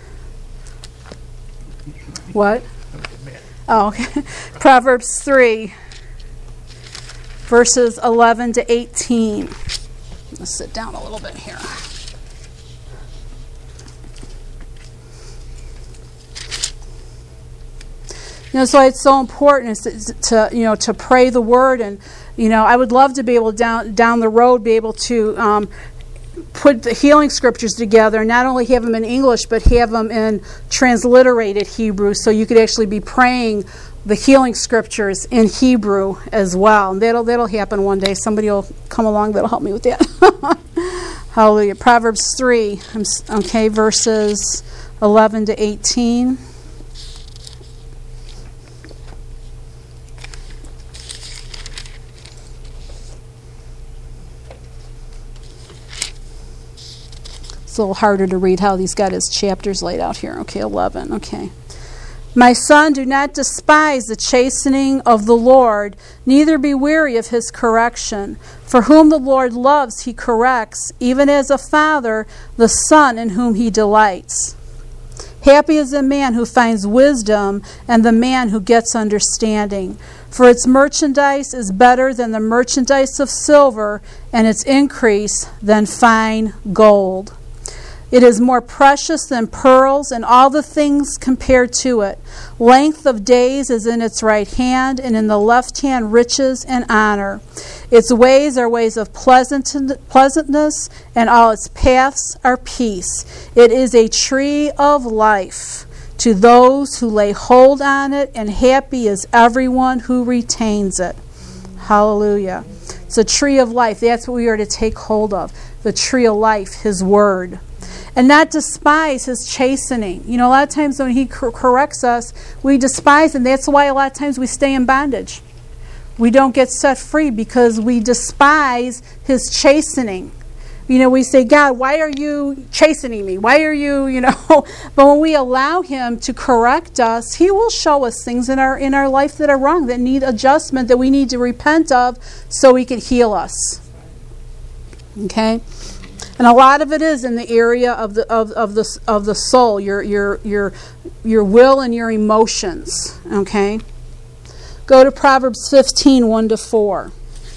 What? Oh, okay. Proverbs three, verses eleven to eighteen. Let's sit down a little bit here. You know, so it's so important is to, to you know to pray the word, and you know I would love to be able to down down the road be able to um, put the healing scriptures together, not only have them in English but have them in transliterated Hebrew, so you could actually be praying the healing scriptures in Hebrew as well. And that'll that'll happen one day. Somebody will come along that'll help me with that. Hallelujah. Proverbs three, okay, verses eleven to eighteen. It's a little harder to read how he's got his chapters laid out here. Okay, eleven. Okay. My son, do not despise the chastening of the Lord, neither be weary of his correction. For whom the Lord loves, he corrects, even as a father the son in whom he delights. Happy is the man who finds wisdom, and the man who gets understanding. For its merchandise is better than the merchandise of silver, and its increase than fine gold. It is more precious than pearls, and all the things compared to it. Length of days is in its right hand, and in the left hand riches and honor. Its ways are ways of pleasant, pleasantness, and all its paths are peace. It is a tree of life to those who lay hold on it, and happy is everyone who retains it. Hallelujah. It's a tree of life. That's what we are to take hold of. The tree of life, His Word. and not despise his chastening. You know, a lot of times when he cor- corrects us, we despise, and that's why a lot of times we stay in bondage. We don't get set free because we despise his chastening. You know, we say, God, why are you chastening me? Why are you, you know? But when we allow him to correct us, he will show us things in our in our life that are wrong, that need adjustment, that we need to repent of so he can heal us. Okay? And a lot of it is in the area of the of, of the of the soul, your your your your will and your emotions. Okay? Go to Proverbs fifteen, one to four.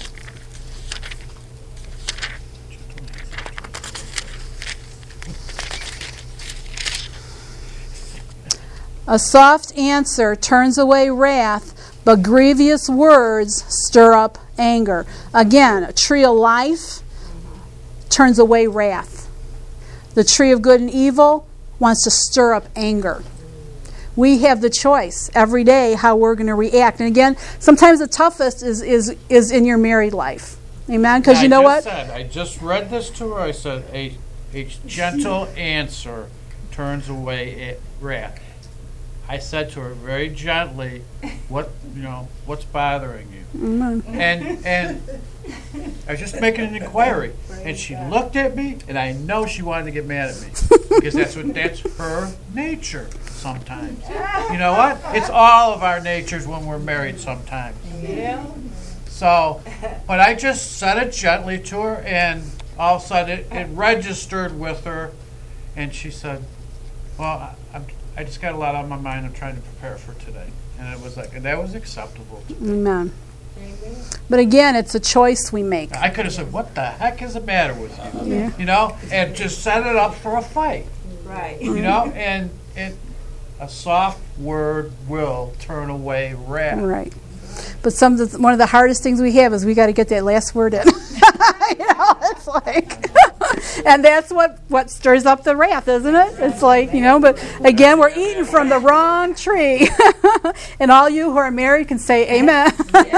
A soft answer turns away wrath, but grievous words stir up anger. Again, a tree of life turns away wrath. The tree of good and evil wants to stir up anger. We have the choice every day how we're going to react. And again, sometimes the toughest is is, is in your married life. Amen? Because you know what? Said, I just read this to her. I said, a, a gentle answer turns away wrath. I said to her very gently, "What you know? What's bothering you?" Mm-hmm. And and I was just making an inquiry, and she looked at me, and I know she wanted to get mad at me because that's what that's her nature. Sometimes, you know what? It's all of our natures when we're married. Sometimes. Yeah. So, but I just said it gently to her, and all of a sudden it, it registered with her, and she said, "Well, I, I'm." I just got a lot on my mind. I'm trying to prepare for today." And it was like, and that was acceptable to me. Amen. But again, it's a choice we make. I could have said, "What the heck is the matter with you?" Yeah. You know, and just set it up for a fight. Right. You know, and it, a soft word will turn away wrath. Right. But some of the, one of the hardest things we have is we got to get that last word in. You know, it's like, and that's what, what stirs up the wrath, isn't it? It's like, you know, but again, we're eating from the wrong tree. And all you who are married can say amen.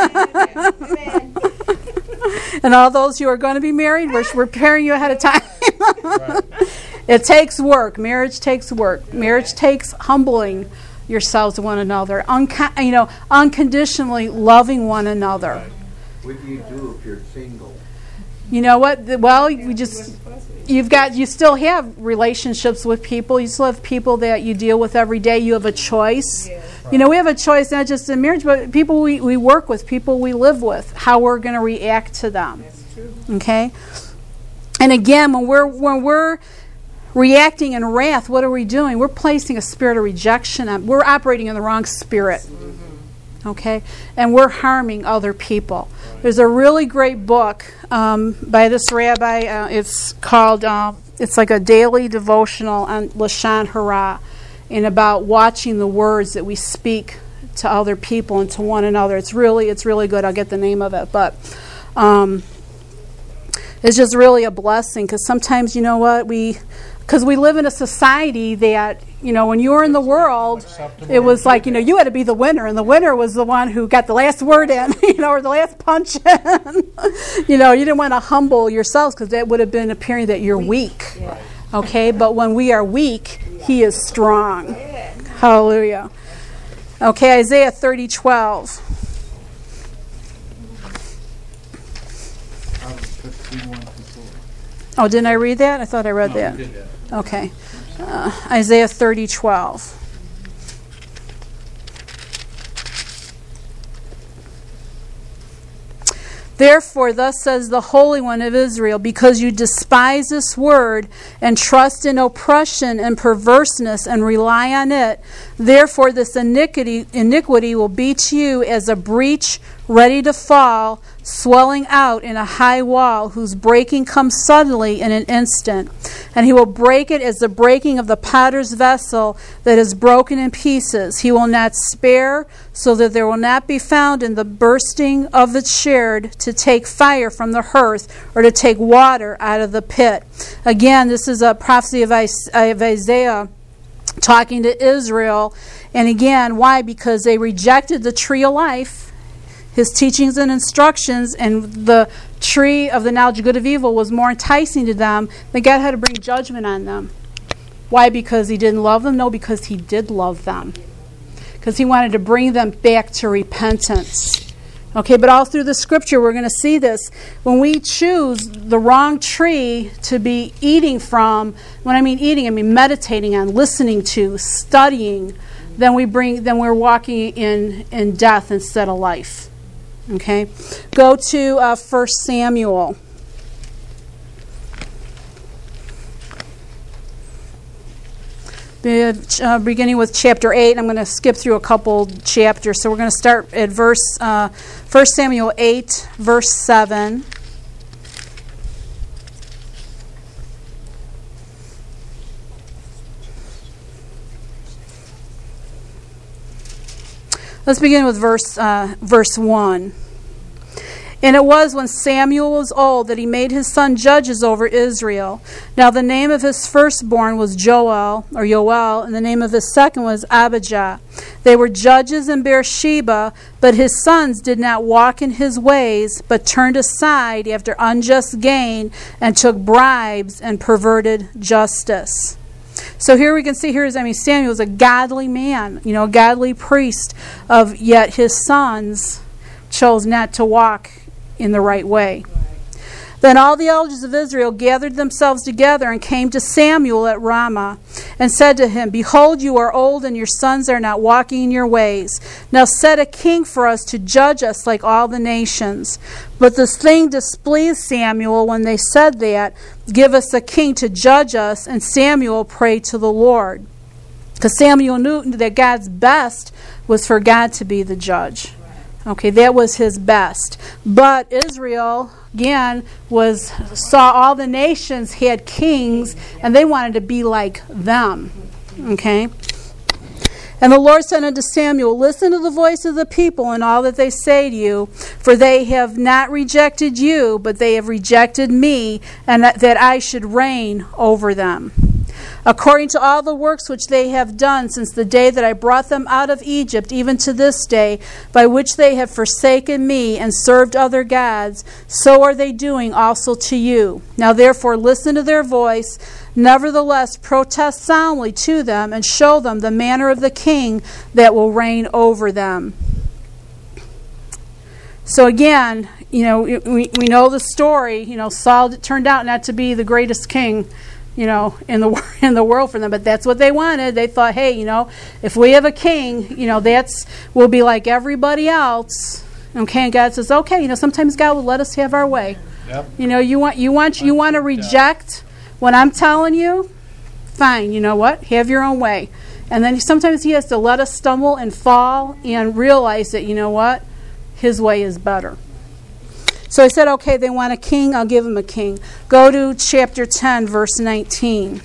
Amen. And all those who are going to be married, we're, we're preparing you ahead of time. Right. It takes work. Marriage takes work. Marriage takes humbling yourselves to one another, Unco- you know, unconditionally loving one another. What do you do if you're single? You know what? Well, we just you've got you still have relationships with people. You still have people that you deal with every day. You have a choice. You know, we have a choice not just in marriage, but people we, we work with, people we live with, how we're going to react to them. Okay? And again, when we're when we're reacting in wrath, what are we doing? We're placing a spirit of rejection on. We're operating in the wrong spirit. Mm-hmm. Okay? And we're harming other people. Right. There's a really great book um, by this rabbi. Uh, it's called, um, it's like a daily devotional on Lashon Hara, and about watching the words that we speak to other people and to one another. It's really, it's really good. I'll get the name of it. But um, it's just really a blessing, because sometimes, you know what, we... Because we live in a society that, you know, when you were in the world, it was like, you know, you had to be the winner, and the winner was the one who got the last word in, you know, or the last punch in. You know, you didn't want to humble yourselves, because that would have been appearing that you're weak. Okay, but when we are weak, he is strong. Hallelujah. Okay, Isaiah thirty twelve. Oh, didn't I read that? I thought I read No, that. you did that. Okay. Uh, Isaiah thirty twelve. Therefore, thus says the Holy One of Israel, because you despise this word and trust in oppression and perverseness and rely on it, therefore this iniquity, iniquity will be to you as a breach ready to fall, swelling out in a high wall, whose breaking comes suddenly in an instant. And he will break it as the breaking of the potter's vessel that is broken in pieces. He will not spare, so that there will not be found in the bursting of its sherd to take fire from the hearth, or to take water out of the pit. Again, this is a prophecy of Isaiah talking to Israel. And again, why? Because they rejected the tree of life, his teachings and instructions, and the tree of the knowledge of good and evil was more enticing to them. Then God had to bring judgment on them. Why? Because he didn't love them? No, because he did love them. Because he wanted to bring them back to repentance. Okay, but all through the scripture we're going to see this. When we choose the wrong tree to be eating from, when I mean eating, I mean meditating on, listening to, studying, then we bring then we're walking in, in death instead of life. Okay? Go to uh, First Samuel. Uh, beginning with chapter eight. I'm going to skip through a couple chapters. So we're going to start at verse uh, First Samuel eight, verse seven. Let's begin with verse uh, verse one. And it was when Samuel was old that he made his son judges over Israel. Now the name of his firstborn was Joel, or Yoel, and the name of his second was Abijah. They were judges in Beersheba, but his sons did not walk in his ways, but turned aside after unjust gain, and took bribes and perverted justice. So here we can see, here is, I mean, Samuel was a godly man, you know, a godly priest, of yet his sons chose not to walk in the right way. Then all the elders of Israel gathered themselves together and came to Samuel at Ramah and said to him, Behold, you are old and your sons are not walking in your ways. Now set a king for us to judge us like all the nations. But this thing displeased Samuel when they said that, Give us a king to judge us. And Samuel prayed to the Lord. Because Samuel knew that God's best was for God to be the judge. Okay, that was his best. But Israel, again, was saw all the nations had kings, and they wanted to be like them. Okay? And the Lord said unto Samuel, Listen to the voice of the people and all that they say to you, for they have not rejected you, but they have rejected me, and that, that I should reign over them. According to all the works which they have done since the day that I brought them out of Egypt, even to this day, by which they have forsaken me and served other gods, so are they doing also to you. Now therefore listen to their voice, nevertheless protest soundly to them, and show them the manner of the king that will reign over them. So again, you know, we, we know the story. You know, Saul turned out not to be the greatest king, you know, in the in the world for them, but that's what they wanted. They thought, hey, you know, if we have a king, you know, that's we'll be like everybody else. Okay, and God says, okay, you know, sometimes God will let us have our way. Yep. You know, you want you want you want to reject what I'm telling you. Fine, you know what? Have your own way. And then sometimes He has to let us stumble and fall and realize that, you know what, His way is better. So I said, okay, they want a king, I'll give them a king. Go to chapter ten, verse nineteen.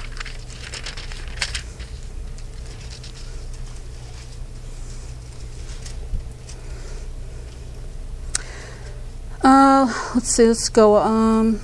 Uh, let's see, let's go. Um,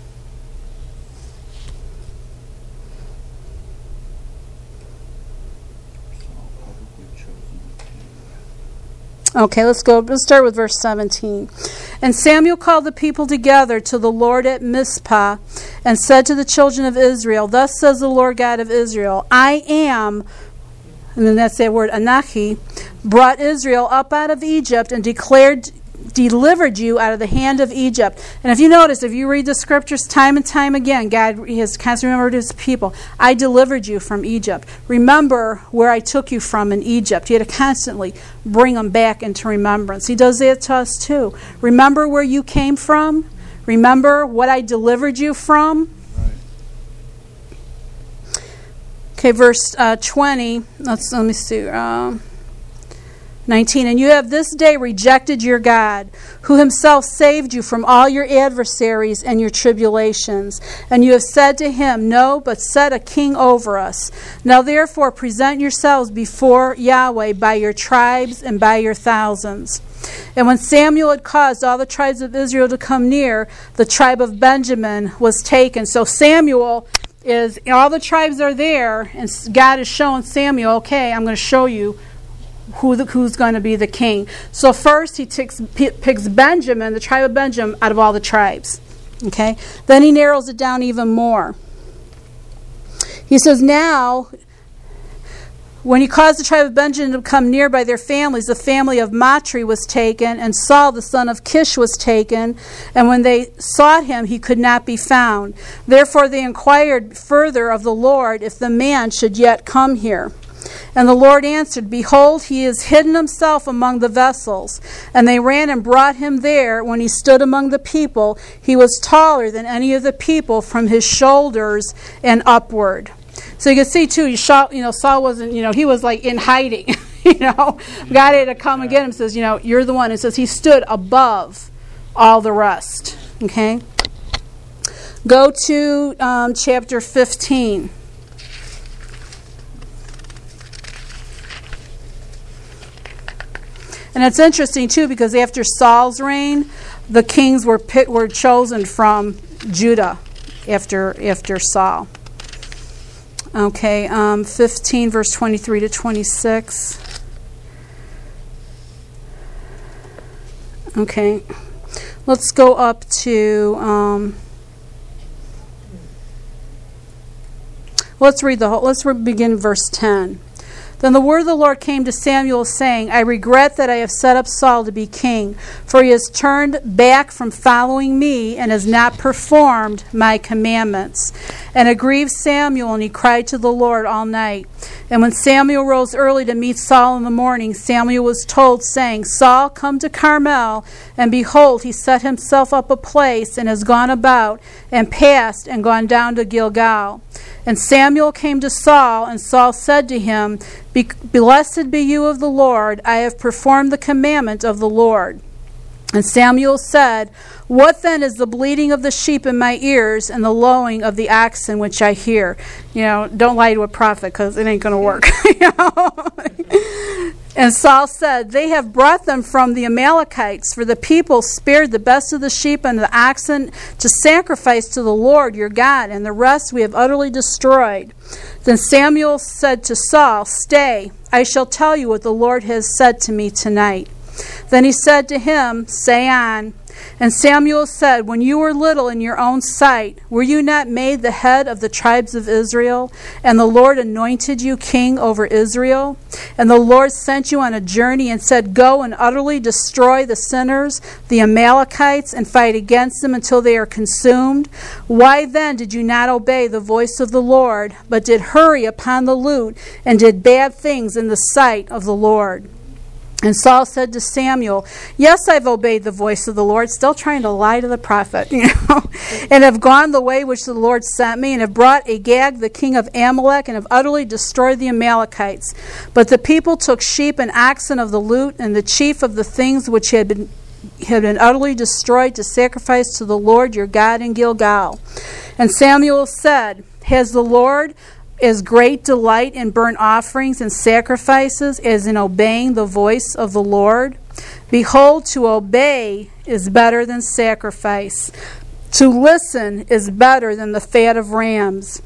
Okay, let's go. Let's start with verse seventeen. And Samuel called the people together to the Lord at Mizpah and said to the children of Israel, Thus says the Lord God of Israel, I am, and then that's that word, Anachi, brought Israel up out of Egypt and declared, delivered you out of the hand of Egypt. And if you notice, if you read the scriptures time and time again, God has constantly remembered His people. I delivered you from Egypt. Remember where I took you from in Egypt. He had to constantly bring them back into remembrance. He does that to us too. Remember where you came from. Remember what I delivered you from. Right. Okay, verse uh, twenty. Let's let me see. Um, nineteen, and you have this day rejected your God, who Himself saved you from all your adversaries and your tribulations. And you have said to Him, No, but set a king over us. Now therefore present yourselves before Yahweh by your tribes and by your thousands. And when Samuel had caused all the tribes of Israel to come near, the tribe of Benjamin was taken. So Samuel is, all the tribes are there, and God is showing Samuel, okay, I'm going to show you Who the, who's going to be the king. So first he takes, picks Benjamin, the tribe of Benjamin, out of all the tribes. Okay? Then he narrows it down even more. He says, now, when he caused the tribe of Benjamin to come near by their families, the family of Matri was taken, and Saul the son of Kish was taken. And when they sought him, he could not be found. Therefore they inquired further of the Lord if the man should yet come here. And the Lord answered, behold, he has hidden himself among the vessels. And they ran and brought him there. When he stood among the people, he was taller than any of the people from his shoulders and upward. So you can see too, you, saw, you know, Saul wasn't, you know, he was like in hiding. you know, God had to come and get him. Says, you know, you're the one. It says he stood above all the rest. Okay. Go to um, chapter fifteen. And it's interesting too because after Saul's reign, the kings were pit, were chosen from Judah after after Saul. Okay, um, fifteen, verse twenty-three to twenty-six. Okay, let's go up to. Um, let's read the whole. Let's re- begin verse ten. Then the word of the Lord came to Samuel, saying, I regret that I have set up Saul to be king, for he has turned back from following me and has not performed my commandments. And it grieved Samuel, and he cried to the Lord all night. And when Samuel rose early to meet Saul in the morning, Samuel was told, saying, Saul, come to Carmel. And behold, he set himself up a place, and has gone about, and passed, and gone down to Gilgal. And Samuel came to Saul, and Saul said to him, Blessed be you of the Lord, I have performed the commandment of the Lord. And Samuel said, What then is the bleating of the sheep in my ears and the lowing of the oxen which I hear? You know, don't lie to a prophet because it ain't going to work. you know? And Saul said, They have brought them from the Amalekites, for the people spared the best of the sheep and the oxen to sacrifice to the Lord your God, and the rest we have utterly destroyed. Then Samuel said to Saul, Stay, I shall tell you what the Lord has said to me tonight. Then he said to him, Say on. And Samuel said, When you were little in your own sight, were you not made the head of the tribes of Israel? And the Lord anointed you king over Israel? And the Lord sent you on a journey and said, Go and utterly destroy the sinners, the Amalekites, and fight against them until they are consumed. Why then did you not obey the voice of the Lord, but did hurry upon the loot, and did bad things in the sight of the Lord? And Saul said to Samuel, Yes, I've obeyed the voice of the Lord, still trying to lie to the prophet, you know, and have gone the way which the Lord sent me, and have brought Agag, the king of Amalek, and have utterly destroyed the Amalekites. But the people took sheep and oxen of the loot, and the chief of the things which had been had been utterly destroyed to sacrifice to the Lord your God in Gilgal. And Samuel said, Has the Lord as great delight in burnt offerings and sacrifices as in obeying the voice of the Lord? Behold, to obey is better than sacrifice. To listen is better than the fat of rams.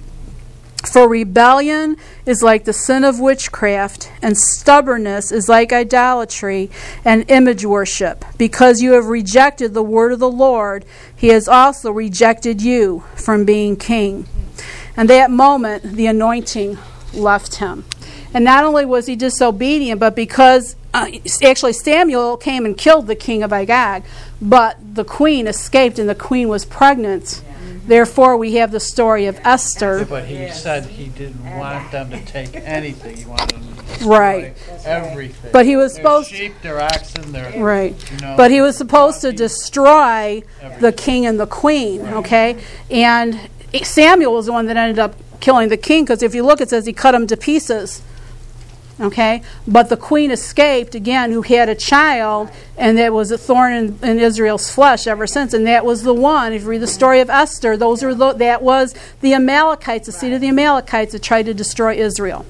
For rebellion is like the sin of witchcraft, and stubbornness is like idolatry and image worship. Because you have rejected the word of the Lord, he has also rejected you from being king. And that moment, the anointing left him. And not only was he disobedient, but because uh, actually Samuel came and killed the king of Agag, but the queen escaped and the queen was pregnant. Yeah. Therefore, we have the story of Esther. Yeah, but he yes. said he didn't want them to take anything. He wanted them to destroy right. everything. But he was their supposed sheep, their oxen, their right. You know, but he was supposed to destroy everything. the king and the queen. Right. Okay, and Samuel was the one that ended up killing the king, because if you look, it says he cut him to pieces. Okay, but the queen escaped again, who had a child, and that was a thorn in, in Israel's flesh ever since. And that was the one. If you read the story of Esther, those are the, that was the Amalekites, the seed of the Amalekites that tried to destroy Israel.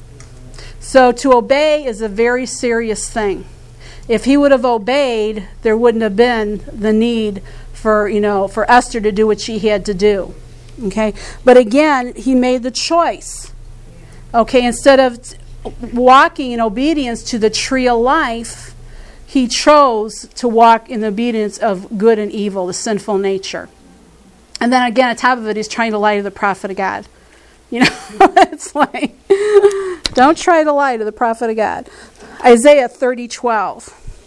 So to obey is a very serious thing. If he would have obeyed, there wouldn't have been the need for you know for Esther to do what she had to do. Okay, but again, he made the choice. Okay, instead of walking in obedience to the tree of life, he chose to walk in the obedience of good and evil, the sinful nature. And then again, on top of it, he's trying to lie to the prophet of God. You know, it's like, don't try to lie to the prophet of God. Isaiah thirty twelve.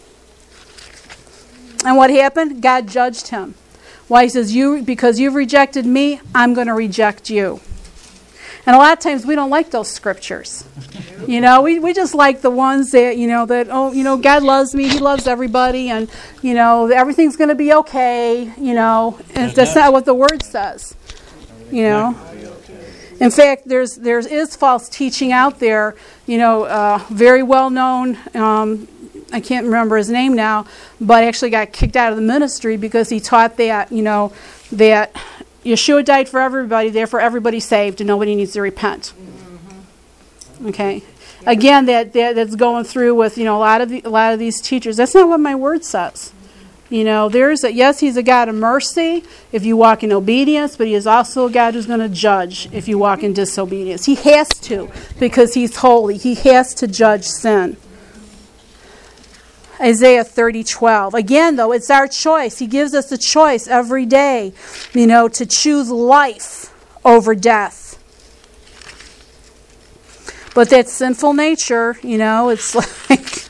And what happened? God judged him. Why? He says, "You because you've rejected me, I'm going to reject you." And a lot of times we don't like those scriptures. You know, we, we just like the ones that, you know, that, oh, you know, God loves me, He loves everybody, and, you know, everything's going to be okay, you know. And that's not what the Word says, you know. In fact, there's there is false teaching out there, you know, uh, very well known, um, I can't remember his name now, but actually got kicked out of the ministry because he taught that, you know, that Yeshua died for everybody, therefore everybody's saved and nobody needs to repent. Mm-hmm. Okay. Yeah. Again, that, that that's going through with, you know, a lot of the, a lot of these teachers. That's not what my word says. You know, there's a, yes, He's a God of mercy if you walk in obedience, but He is also a God who's going to judge if you walk in disobedience. He has to, because He's holy. He has to judge sin. Isaiah thirty twelve. Again, though, it's our choice. He gives us a choice every day, you know, to choose life over death. But that sinful nature, you know, it's like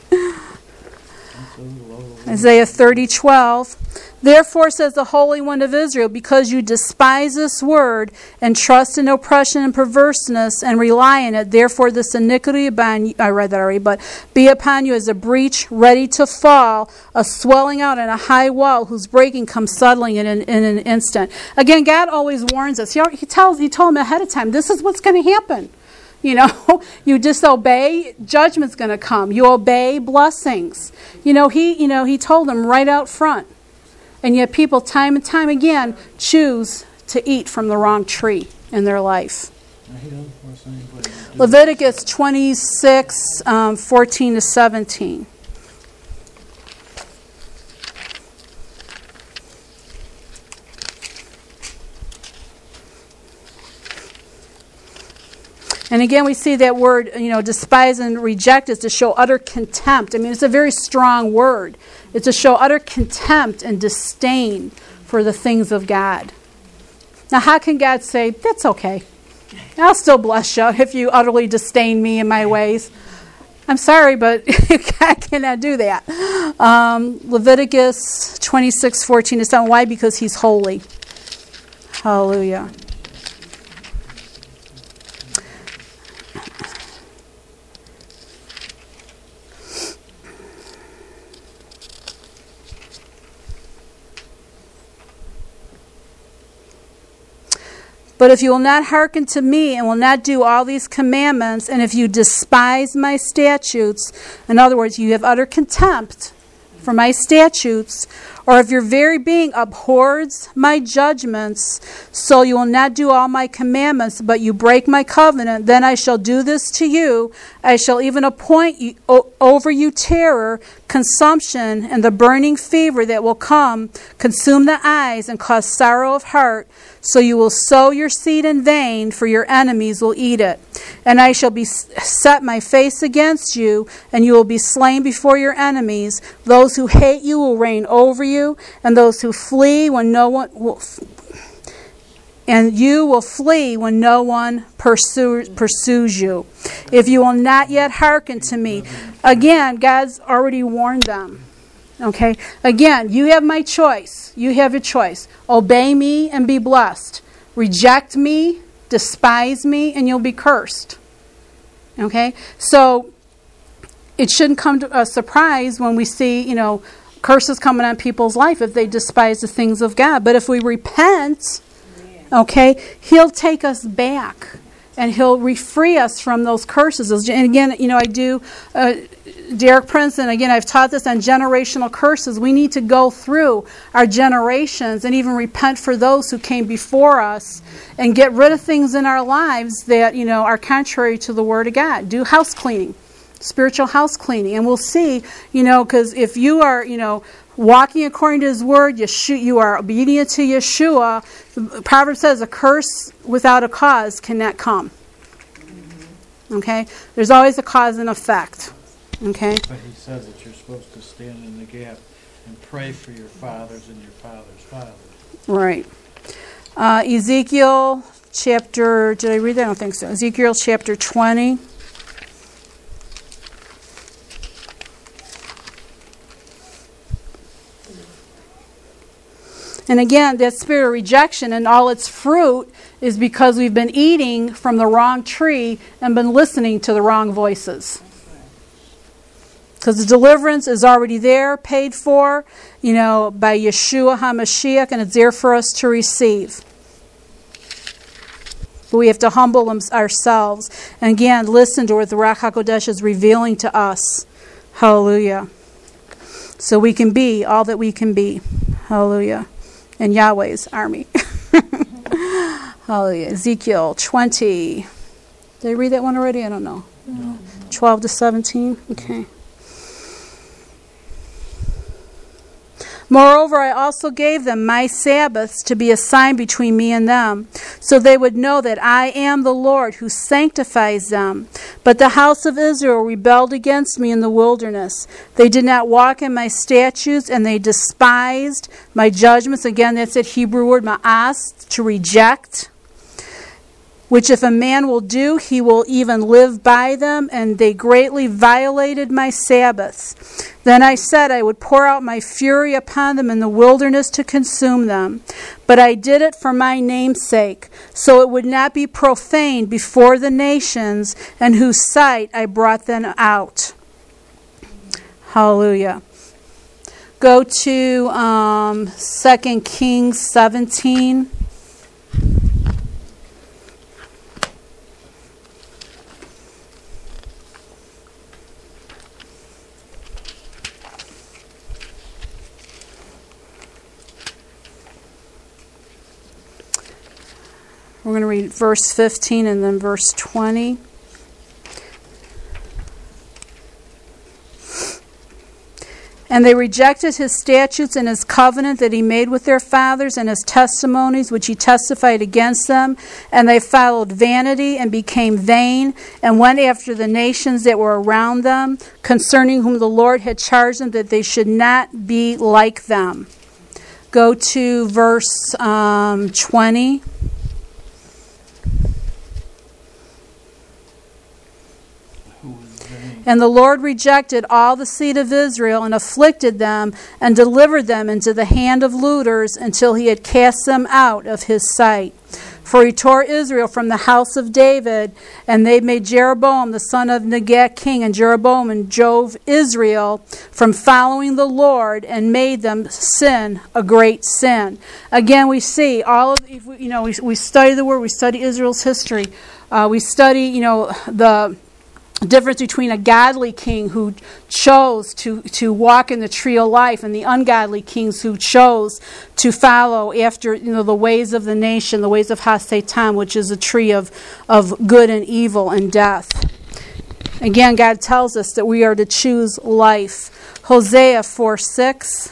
Isaiah thirty twelve. Therefore, says the Holy One of Israel, because you despise this word and trust in oppression and perverseness and rely on it, therefore this iniquity upon you, I read that already, but be upon you as a breach ready to fall, a swelling out and a high wall whose breaking comes suddenly in an, in an instant. Again, God always warns us. He, he tells, he told him ahead of time, this is what's going to happen. You know, you disobey, judgment's going to come. You obey, blessings. You know, he, you know, he told them right out front. And yet people time and time again choose to eat from the wrong tree in their life. Leviticus twenty-six, um, fourteen to seventeen. And again, we see that word, you know, despise and reject is to show utter contempt. I mean, it's a very strong word. It's to show utter contempt and disdain for the things of God. Now, how can God say, that's okay. I'll still bless you if you utterly disdain me and my ways. I'm sorry, but God cannot do that. Um, Leviticus twenty-six, fourteen to seven. Why? Because He's holy. Hallelujah. But if you will not hearken to me and will not do all these commandments, and if you despise my statutes, in other words, you have utter contempt for my statutes, or if your very being abhors my judgments, so you will not do all my commandments, but you break my covenant, then I shall do this to you. I shall even appoint you, o- over you terror, consumption, and the burning fever that will come, consume the eyes, and cause sorrow of heart. So you will sow your seed in vain, for your enemies will eat it. And I shall be set my face against you, and you will be slain before your enemies. Those who hate you will reign over you, and those who flee when no one will, and you will flee when no one pursues pursues you. If you will not yet hearken to me, again, God's already warned them. Okay? Again, you have my choice. You have your choice. Obey me and be blessed. Reject me, despise me, and you'll be cursed. Okay? So, it shouldn't come to a surprise when we see, you know, curses coming on people's life if they despise the things of God. But if we repent, okay, He'll take us back. And He'll free us from those curses. And again, you know, I do, uh, Derek Prince, and again, I've taught this on generational curses. We need to go through our generations and even repent for those who came before us and get rid of things in our lives that, you know, are contrary to the Word of God. Do house cleaning, spiritual house cleaning. And we'll see, you know, because if you are, you know, walking according to His word, Yeshua, you are obedient to Yeshua. The Proverbs says a curse without a cause cannot come. Okay? There's always a cause and effect. Okay? But He says that you're supposed to stand in the gap and pray for your fathers and your fathers' fathers. Right. Uh, Ezekiel chapter, did I read that? I don't think so. Ezekiel chapter twenty. And again, that spirit of rejection and all its fruit is because we've been eating from the wrong tree and been listening to the wrong voices. Because the deliverance is already there, paid for, you know, by Yeshua HaMashiach, and it's there for us to receive. But we have to humble ourselves. And again, listen to what the Ruach HaKodesh is revealing to us. Hallelujah. So we can be all that we can be. Hallelujah. In Yahweh's army. Hallelujah. Ezekiel twenty. Did I read that one already? I don't know. No. twelve to seventeen? Okay. Moreover, I also gave them my Sabbaths to be a sign between me and them, so they would know that I am the Lord who sanctifies them. But the house of Israel rebelled against me in the wilderness. They did not walk in my statutes, and they despised my judgments. Again, that's that Hebrew word ma'as, to reject. Which if a man will do, he will even live by them, and they greatly violated my Sabbaths. Then I said I would pour out my fury upon them in the wilderness to consume them. But I did it for my name's sake, so it would not be profaned before the nations, in whose sight I brought them out. Hallelujah. Go to um, Second Kings seventeen. We're going to read verse fifteen and then verse twenty. And they rejected his statutes and his covenant that he made with their fathers and his testimonies which he testified against them. And they followed vanity and became vain and went after the nations that were around them, concerning whom the Lord had charged them that they should not be like them. Go to verse um, twenty. And the Lord rejected all the seed of Israel and afflicted them and delivered them into the hand of looters until he had cast them out of his sight. For he tore Israel from the house of David, and they made Jeroboam the son of Negat king, and Jeroboam and drove Israel from following the Lord and made them sin a great sin. Again, we see all of, if we, you know, we, we study the word, we study Israel's history, uh, we study, you know, the difference between a godly king who chose to, to walk in the tree of life and the ungodly kings who chose to follow after, you know, the ways of the nation, the ways of Hasatan, which is a tree of, of good and evil and death. Again, God tells us that we are to choose life. Hosea four six.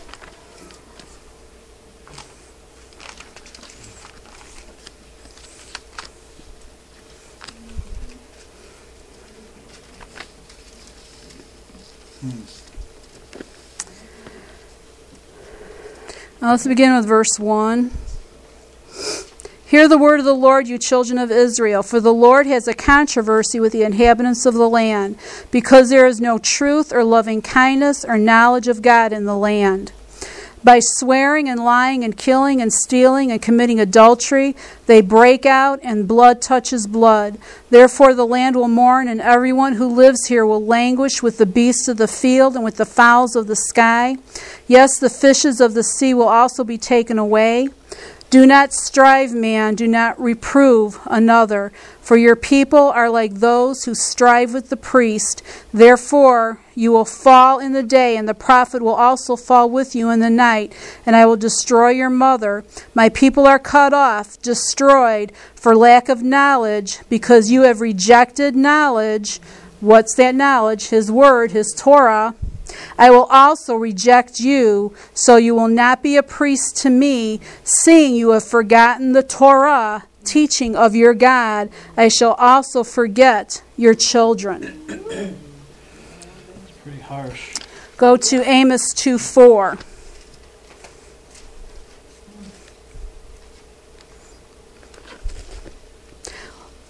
Now let's begin with verse one. Hear the word of the Lord, you children of Israel, for the Lord has a controversy with the inhabitants of the land, because there is no truth or loving kindness or knowledge of God in the land. By swearing and lying and killing and stealing and committing adultery, they break out, and blood touches blood. Therefore the land will mourn, and everyone who lives here will languish with the beasts of the field and with the fowls of the sky. Yes, the fishes of the sea will also be taken away. Do not strive, man, do not reprove another, for your people are like those who strive with the priest. Therefore you will fall in the day, and the prophet will also fall with you in the night, and I will destroy your mother. My people are cut off, destroyed, for lack of knowledge, because you have rejected knowledge. What's that knowledge? His word, his Torah. I will also reject you, so you will not be a priest to me, seeing you have forgotten the Torah, teaching of your God. I shall also forget your children. It's pretty harsh. Go to Amos two four.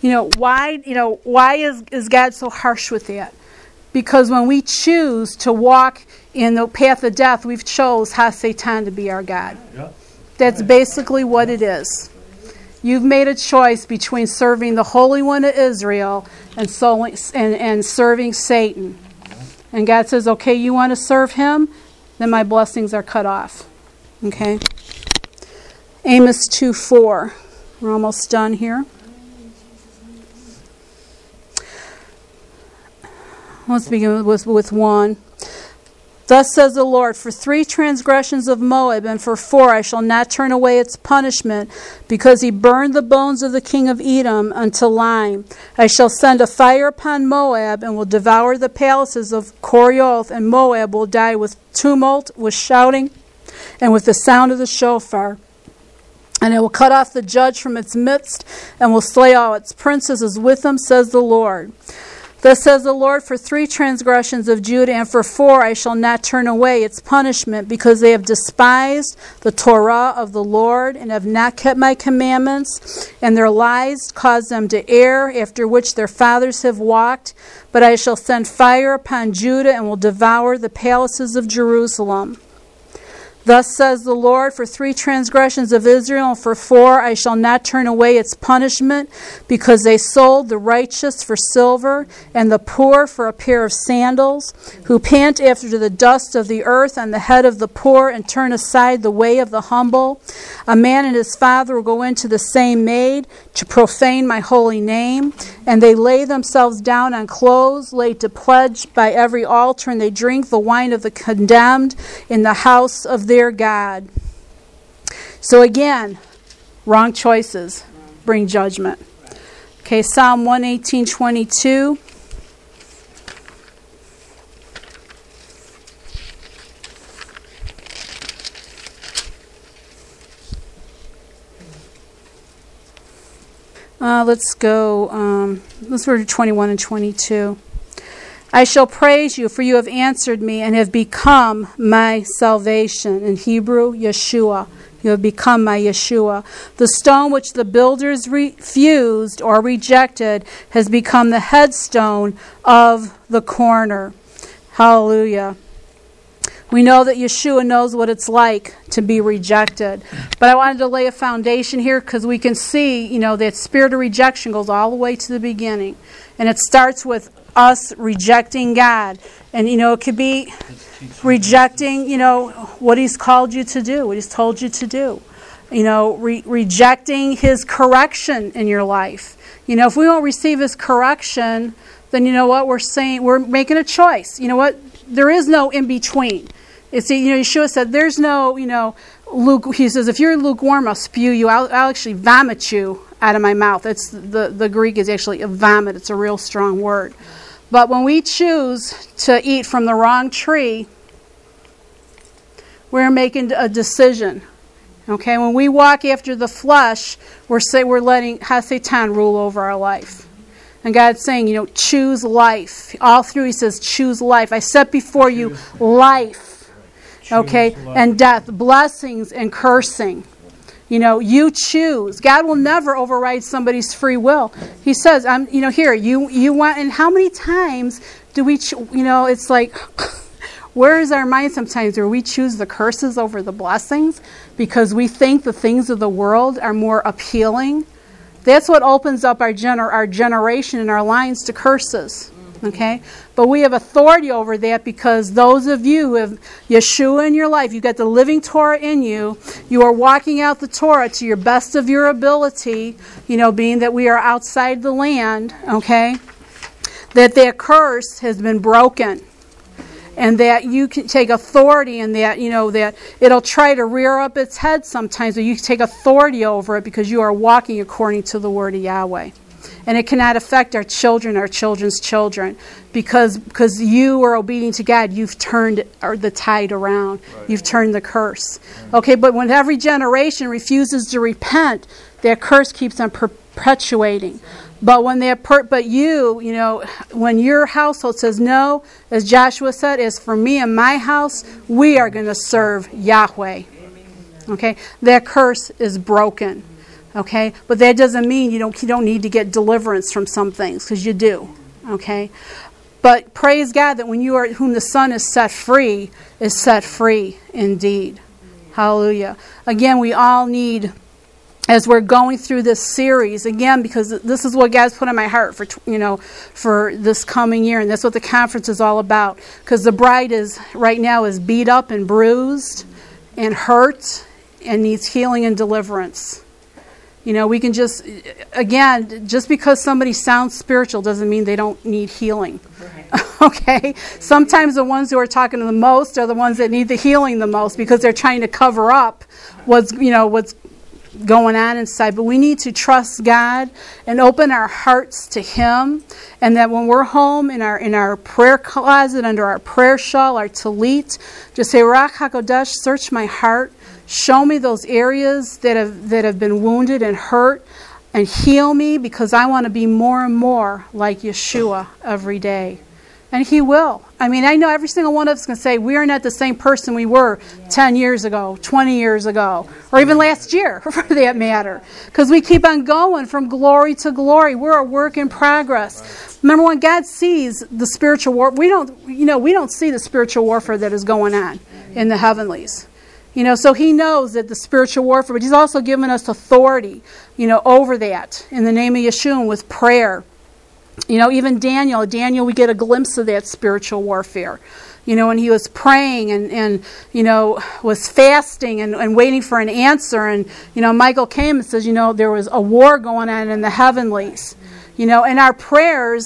You know, why, you know, why is, is God so harsh with that? Because when we choose to walk in the path of death, we've chose Ha-Satan to be our God. Yep. That's basically what it is. You've made a choice between serving the Holy One of Israel and, so, and, and serving Satan. And God says, okay, you want to serve him? Then my blessings are cut off. Okay? Amos two four. We're almost done here. Let's begin with, with one. Thus says the Lord, for three transgressions of Moab, and for four I shall not turn away its punishment, because he burned the bones of the king of Edom unto lime. I shall send a fire upon Moab, and will devour the palaces of Korioth, and Moab will die with tumult, with shouting, and with the sound of the shofar. And I will cut off the judge from its midst, and will slay all its princes as with them, says the Lord. Thus says the Lord, for three transgressions of Judah, and for four I shall not turn away its punishment, because they have despised the Torah of the Lord, and have not kept my commandments, and their lies caused them to err, after which their fathers have walked. But I shall send fire upon Judah, and will devour the palaces of Jerusalem. Thus says the Lord, for three transgressions of Israel, and for four I shall not turn away its punishment, because they sold the righteous for silver, and the poor for a pair of sandals, who pant after the dust of the earth on the head of the poor, and turn aside the way of the humble. A man and his father will go into the same maid, to profane my holy name. And they lay themselves down on clothes laid to pledge by every altar, and they drink the wine of the condemned in the house of their God. So again, wrong choices bring judgment. Okay, Psalm one eighteen twenty-two. Uh, let's go, um, let's go to twenty-one and twenty-two. I shall praise you, for you have answered me and have become my salvation. In Hebrew, Yeshua. You have become my Yeshua. The stone which the builders refused or rejected has become the headstone of the corner. Hallelujah. We know that Yeshua knows what it's like to be rejected. But I wanted to lay a foundation here because we can see, you know, that spirit of rejection goes all the way to the beginning. And it starts with us rejecting God. And, you know, it could be rejecting, you know, what He's called you to do, what He's told you to do. You know, re- rejecting His correction in your life. You know, if we don't receive His correction, then you know what? We're saying, we're making a choice. You know what? There is no in between. It's, you know, Yeshua said, there's no, you know, luke, he says, if you're lukewarm, I'll spew you. I'll, I'll actually vomit you out of my mouth. It's the, the Greek is actually a vomit. It's a real strong word. But when we choose to eat from the wrong tree, we're making a decision. Okay, when we walk after the flesh, we're say we're letting Ha-Satan rule over our life. And God's saying, you know, choose life. All through He says, choose life. I set before choose. you life. Choose okay, life. And death, blessings and cursing. You know, you choose. God will never override somebody's free will. He says, "I'm, you know, here you you want." And how many times do we, cho- you know, it's like, where is our mind sometimes where we choose the curses over the blessings because we think the things of the world are more appealing? That's what opens up our gener- our generation and our lines to curses. Okay? But we have authority over that because those of you who have Yeshua in your life, you've got the living Torah in you, you are walking out the Torah to your best of your ability, you know, being that we are outside the land, okay? That that curse has been broken. And that you can take authority in that, you know, that it'll try to rear up its head sometimes, but you take authority over it because you are walking according to the word of Yahweh. And it cannot affect our children, our children's children, because because you are obedient to God, you've turned the tide around. Right. You've turned the curse. Right. Okay, but when every generation refuses to repent, that curse keeps on perpetuating. But when they per- but you, you know, when your household says no, as Joshua said, as for me and my house, we are going to serve Yahweh. Okay, that curse is broken. Okay? But that doesn't mean you don't, you don't need to get deliverance from some things, because you do. Okay? But praise God that when you are, whom the Son is set free, is set free indeed. Hallelujah. Again, we all need, as we're going through this series, again, because this is what God's put on my heart for, you know, for this coming year, and that's what the conference is all about. Because the bride is, right now, is beat up and bruised and hurt and needs healing and deliverance. You know, we can just, again, just because somebody sounds spiritual doesn't mean they don't need healing. Right. Okay? Sometimes the ones who are talking the most are the ones that need the healing the most, because they're trying to cover up what's, you know, what's going on inside. But we need to trust God and open our hearts to Him, and that when we're home in our in our prayer closet, under our prayer shawl, our talit, just say, Ruach HaKodesh, search my heart. Show me those areas that have that have been wounded and hurt, and heal me, because I want to be more and more like Yeshua every day. And He will. I mean, I know every single one of us can say we are not the same person we were ten years ago, twenty years ago, or even last year, for that matter. Because we keep on going from glory to glory. We're a work in progress. Remember, when God sees the spiritual war, we don't, you know, we don't see the spiritual warfare that is going on in the heavenlies. You know, so He knows that the spiritual warfare, but He's also given us authority, you know, over that in the name of Yeshua with prayer. You know, even Daniel, Daniel, we get a glimpse of that spiritual warfare. You know, when he was praying and, and you know, was fasting and, and waiting for an answer. And, you know, Michael came and says, you know, there was a war going on in the heavenlies. You know, and our prayers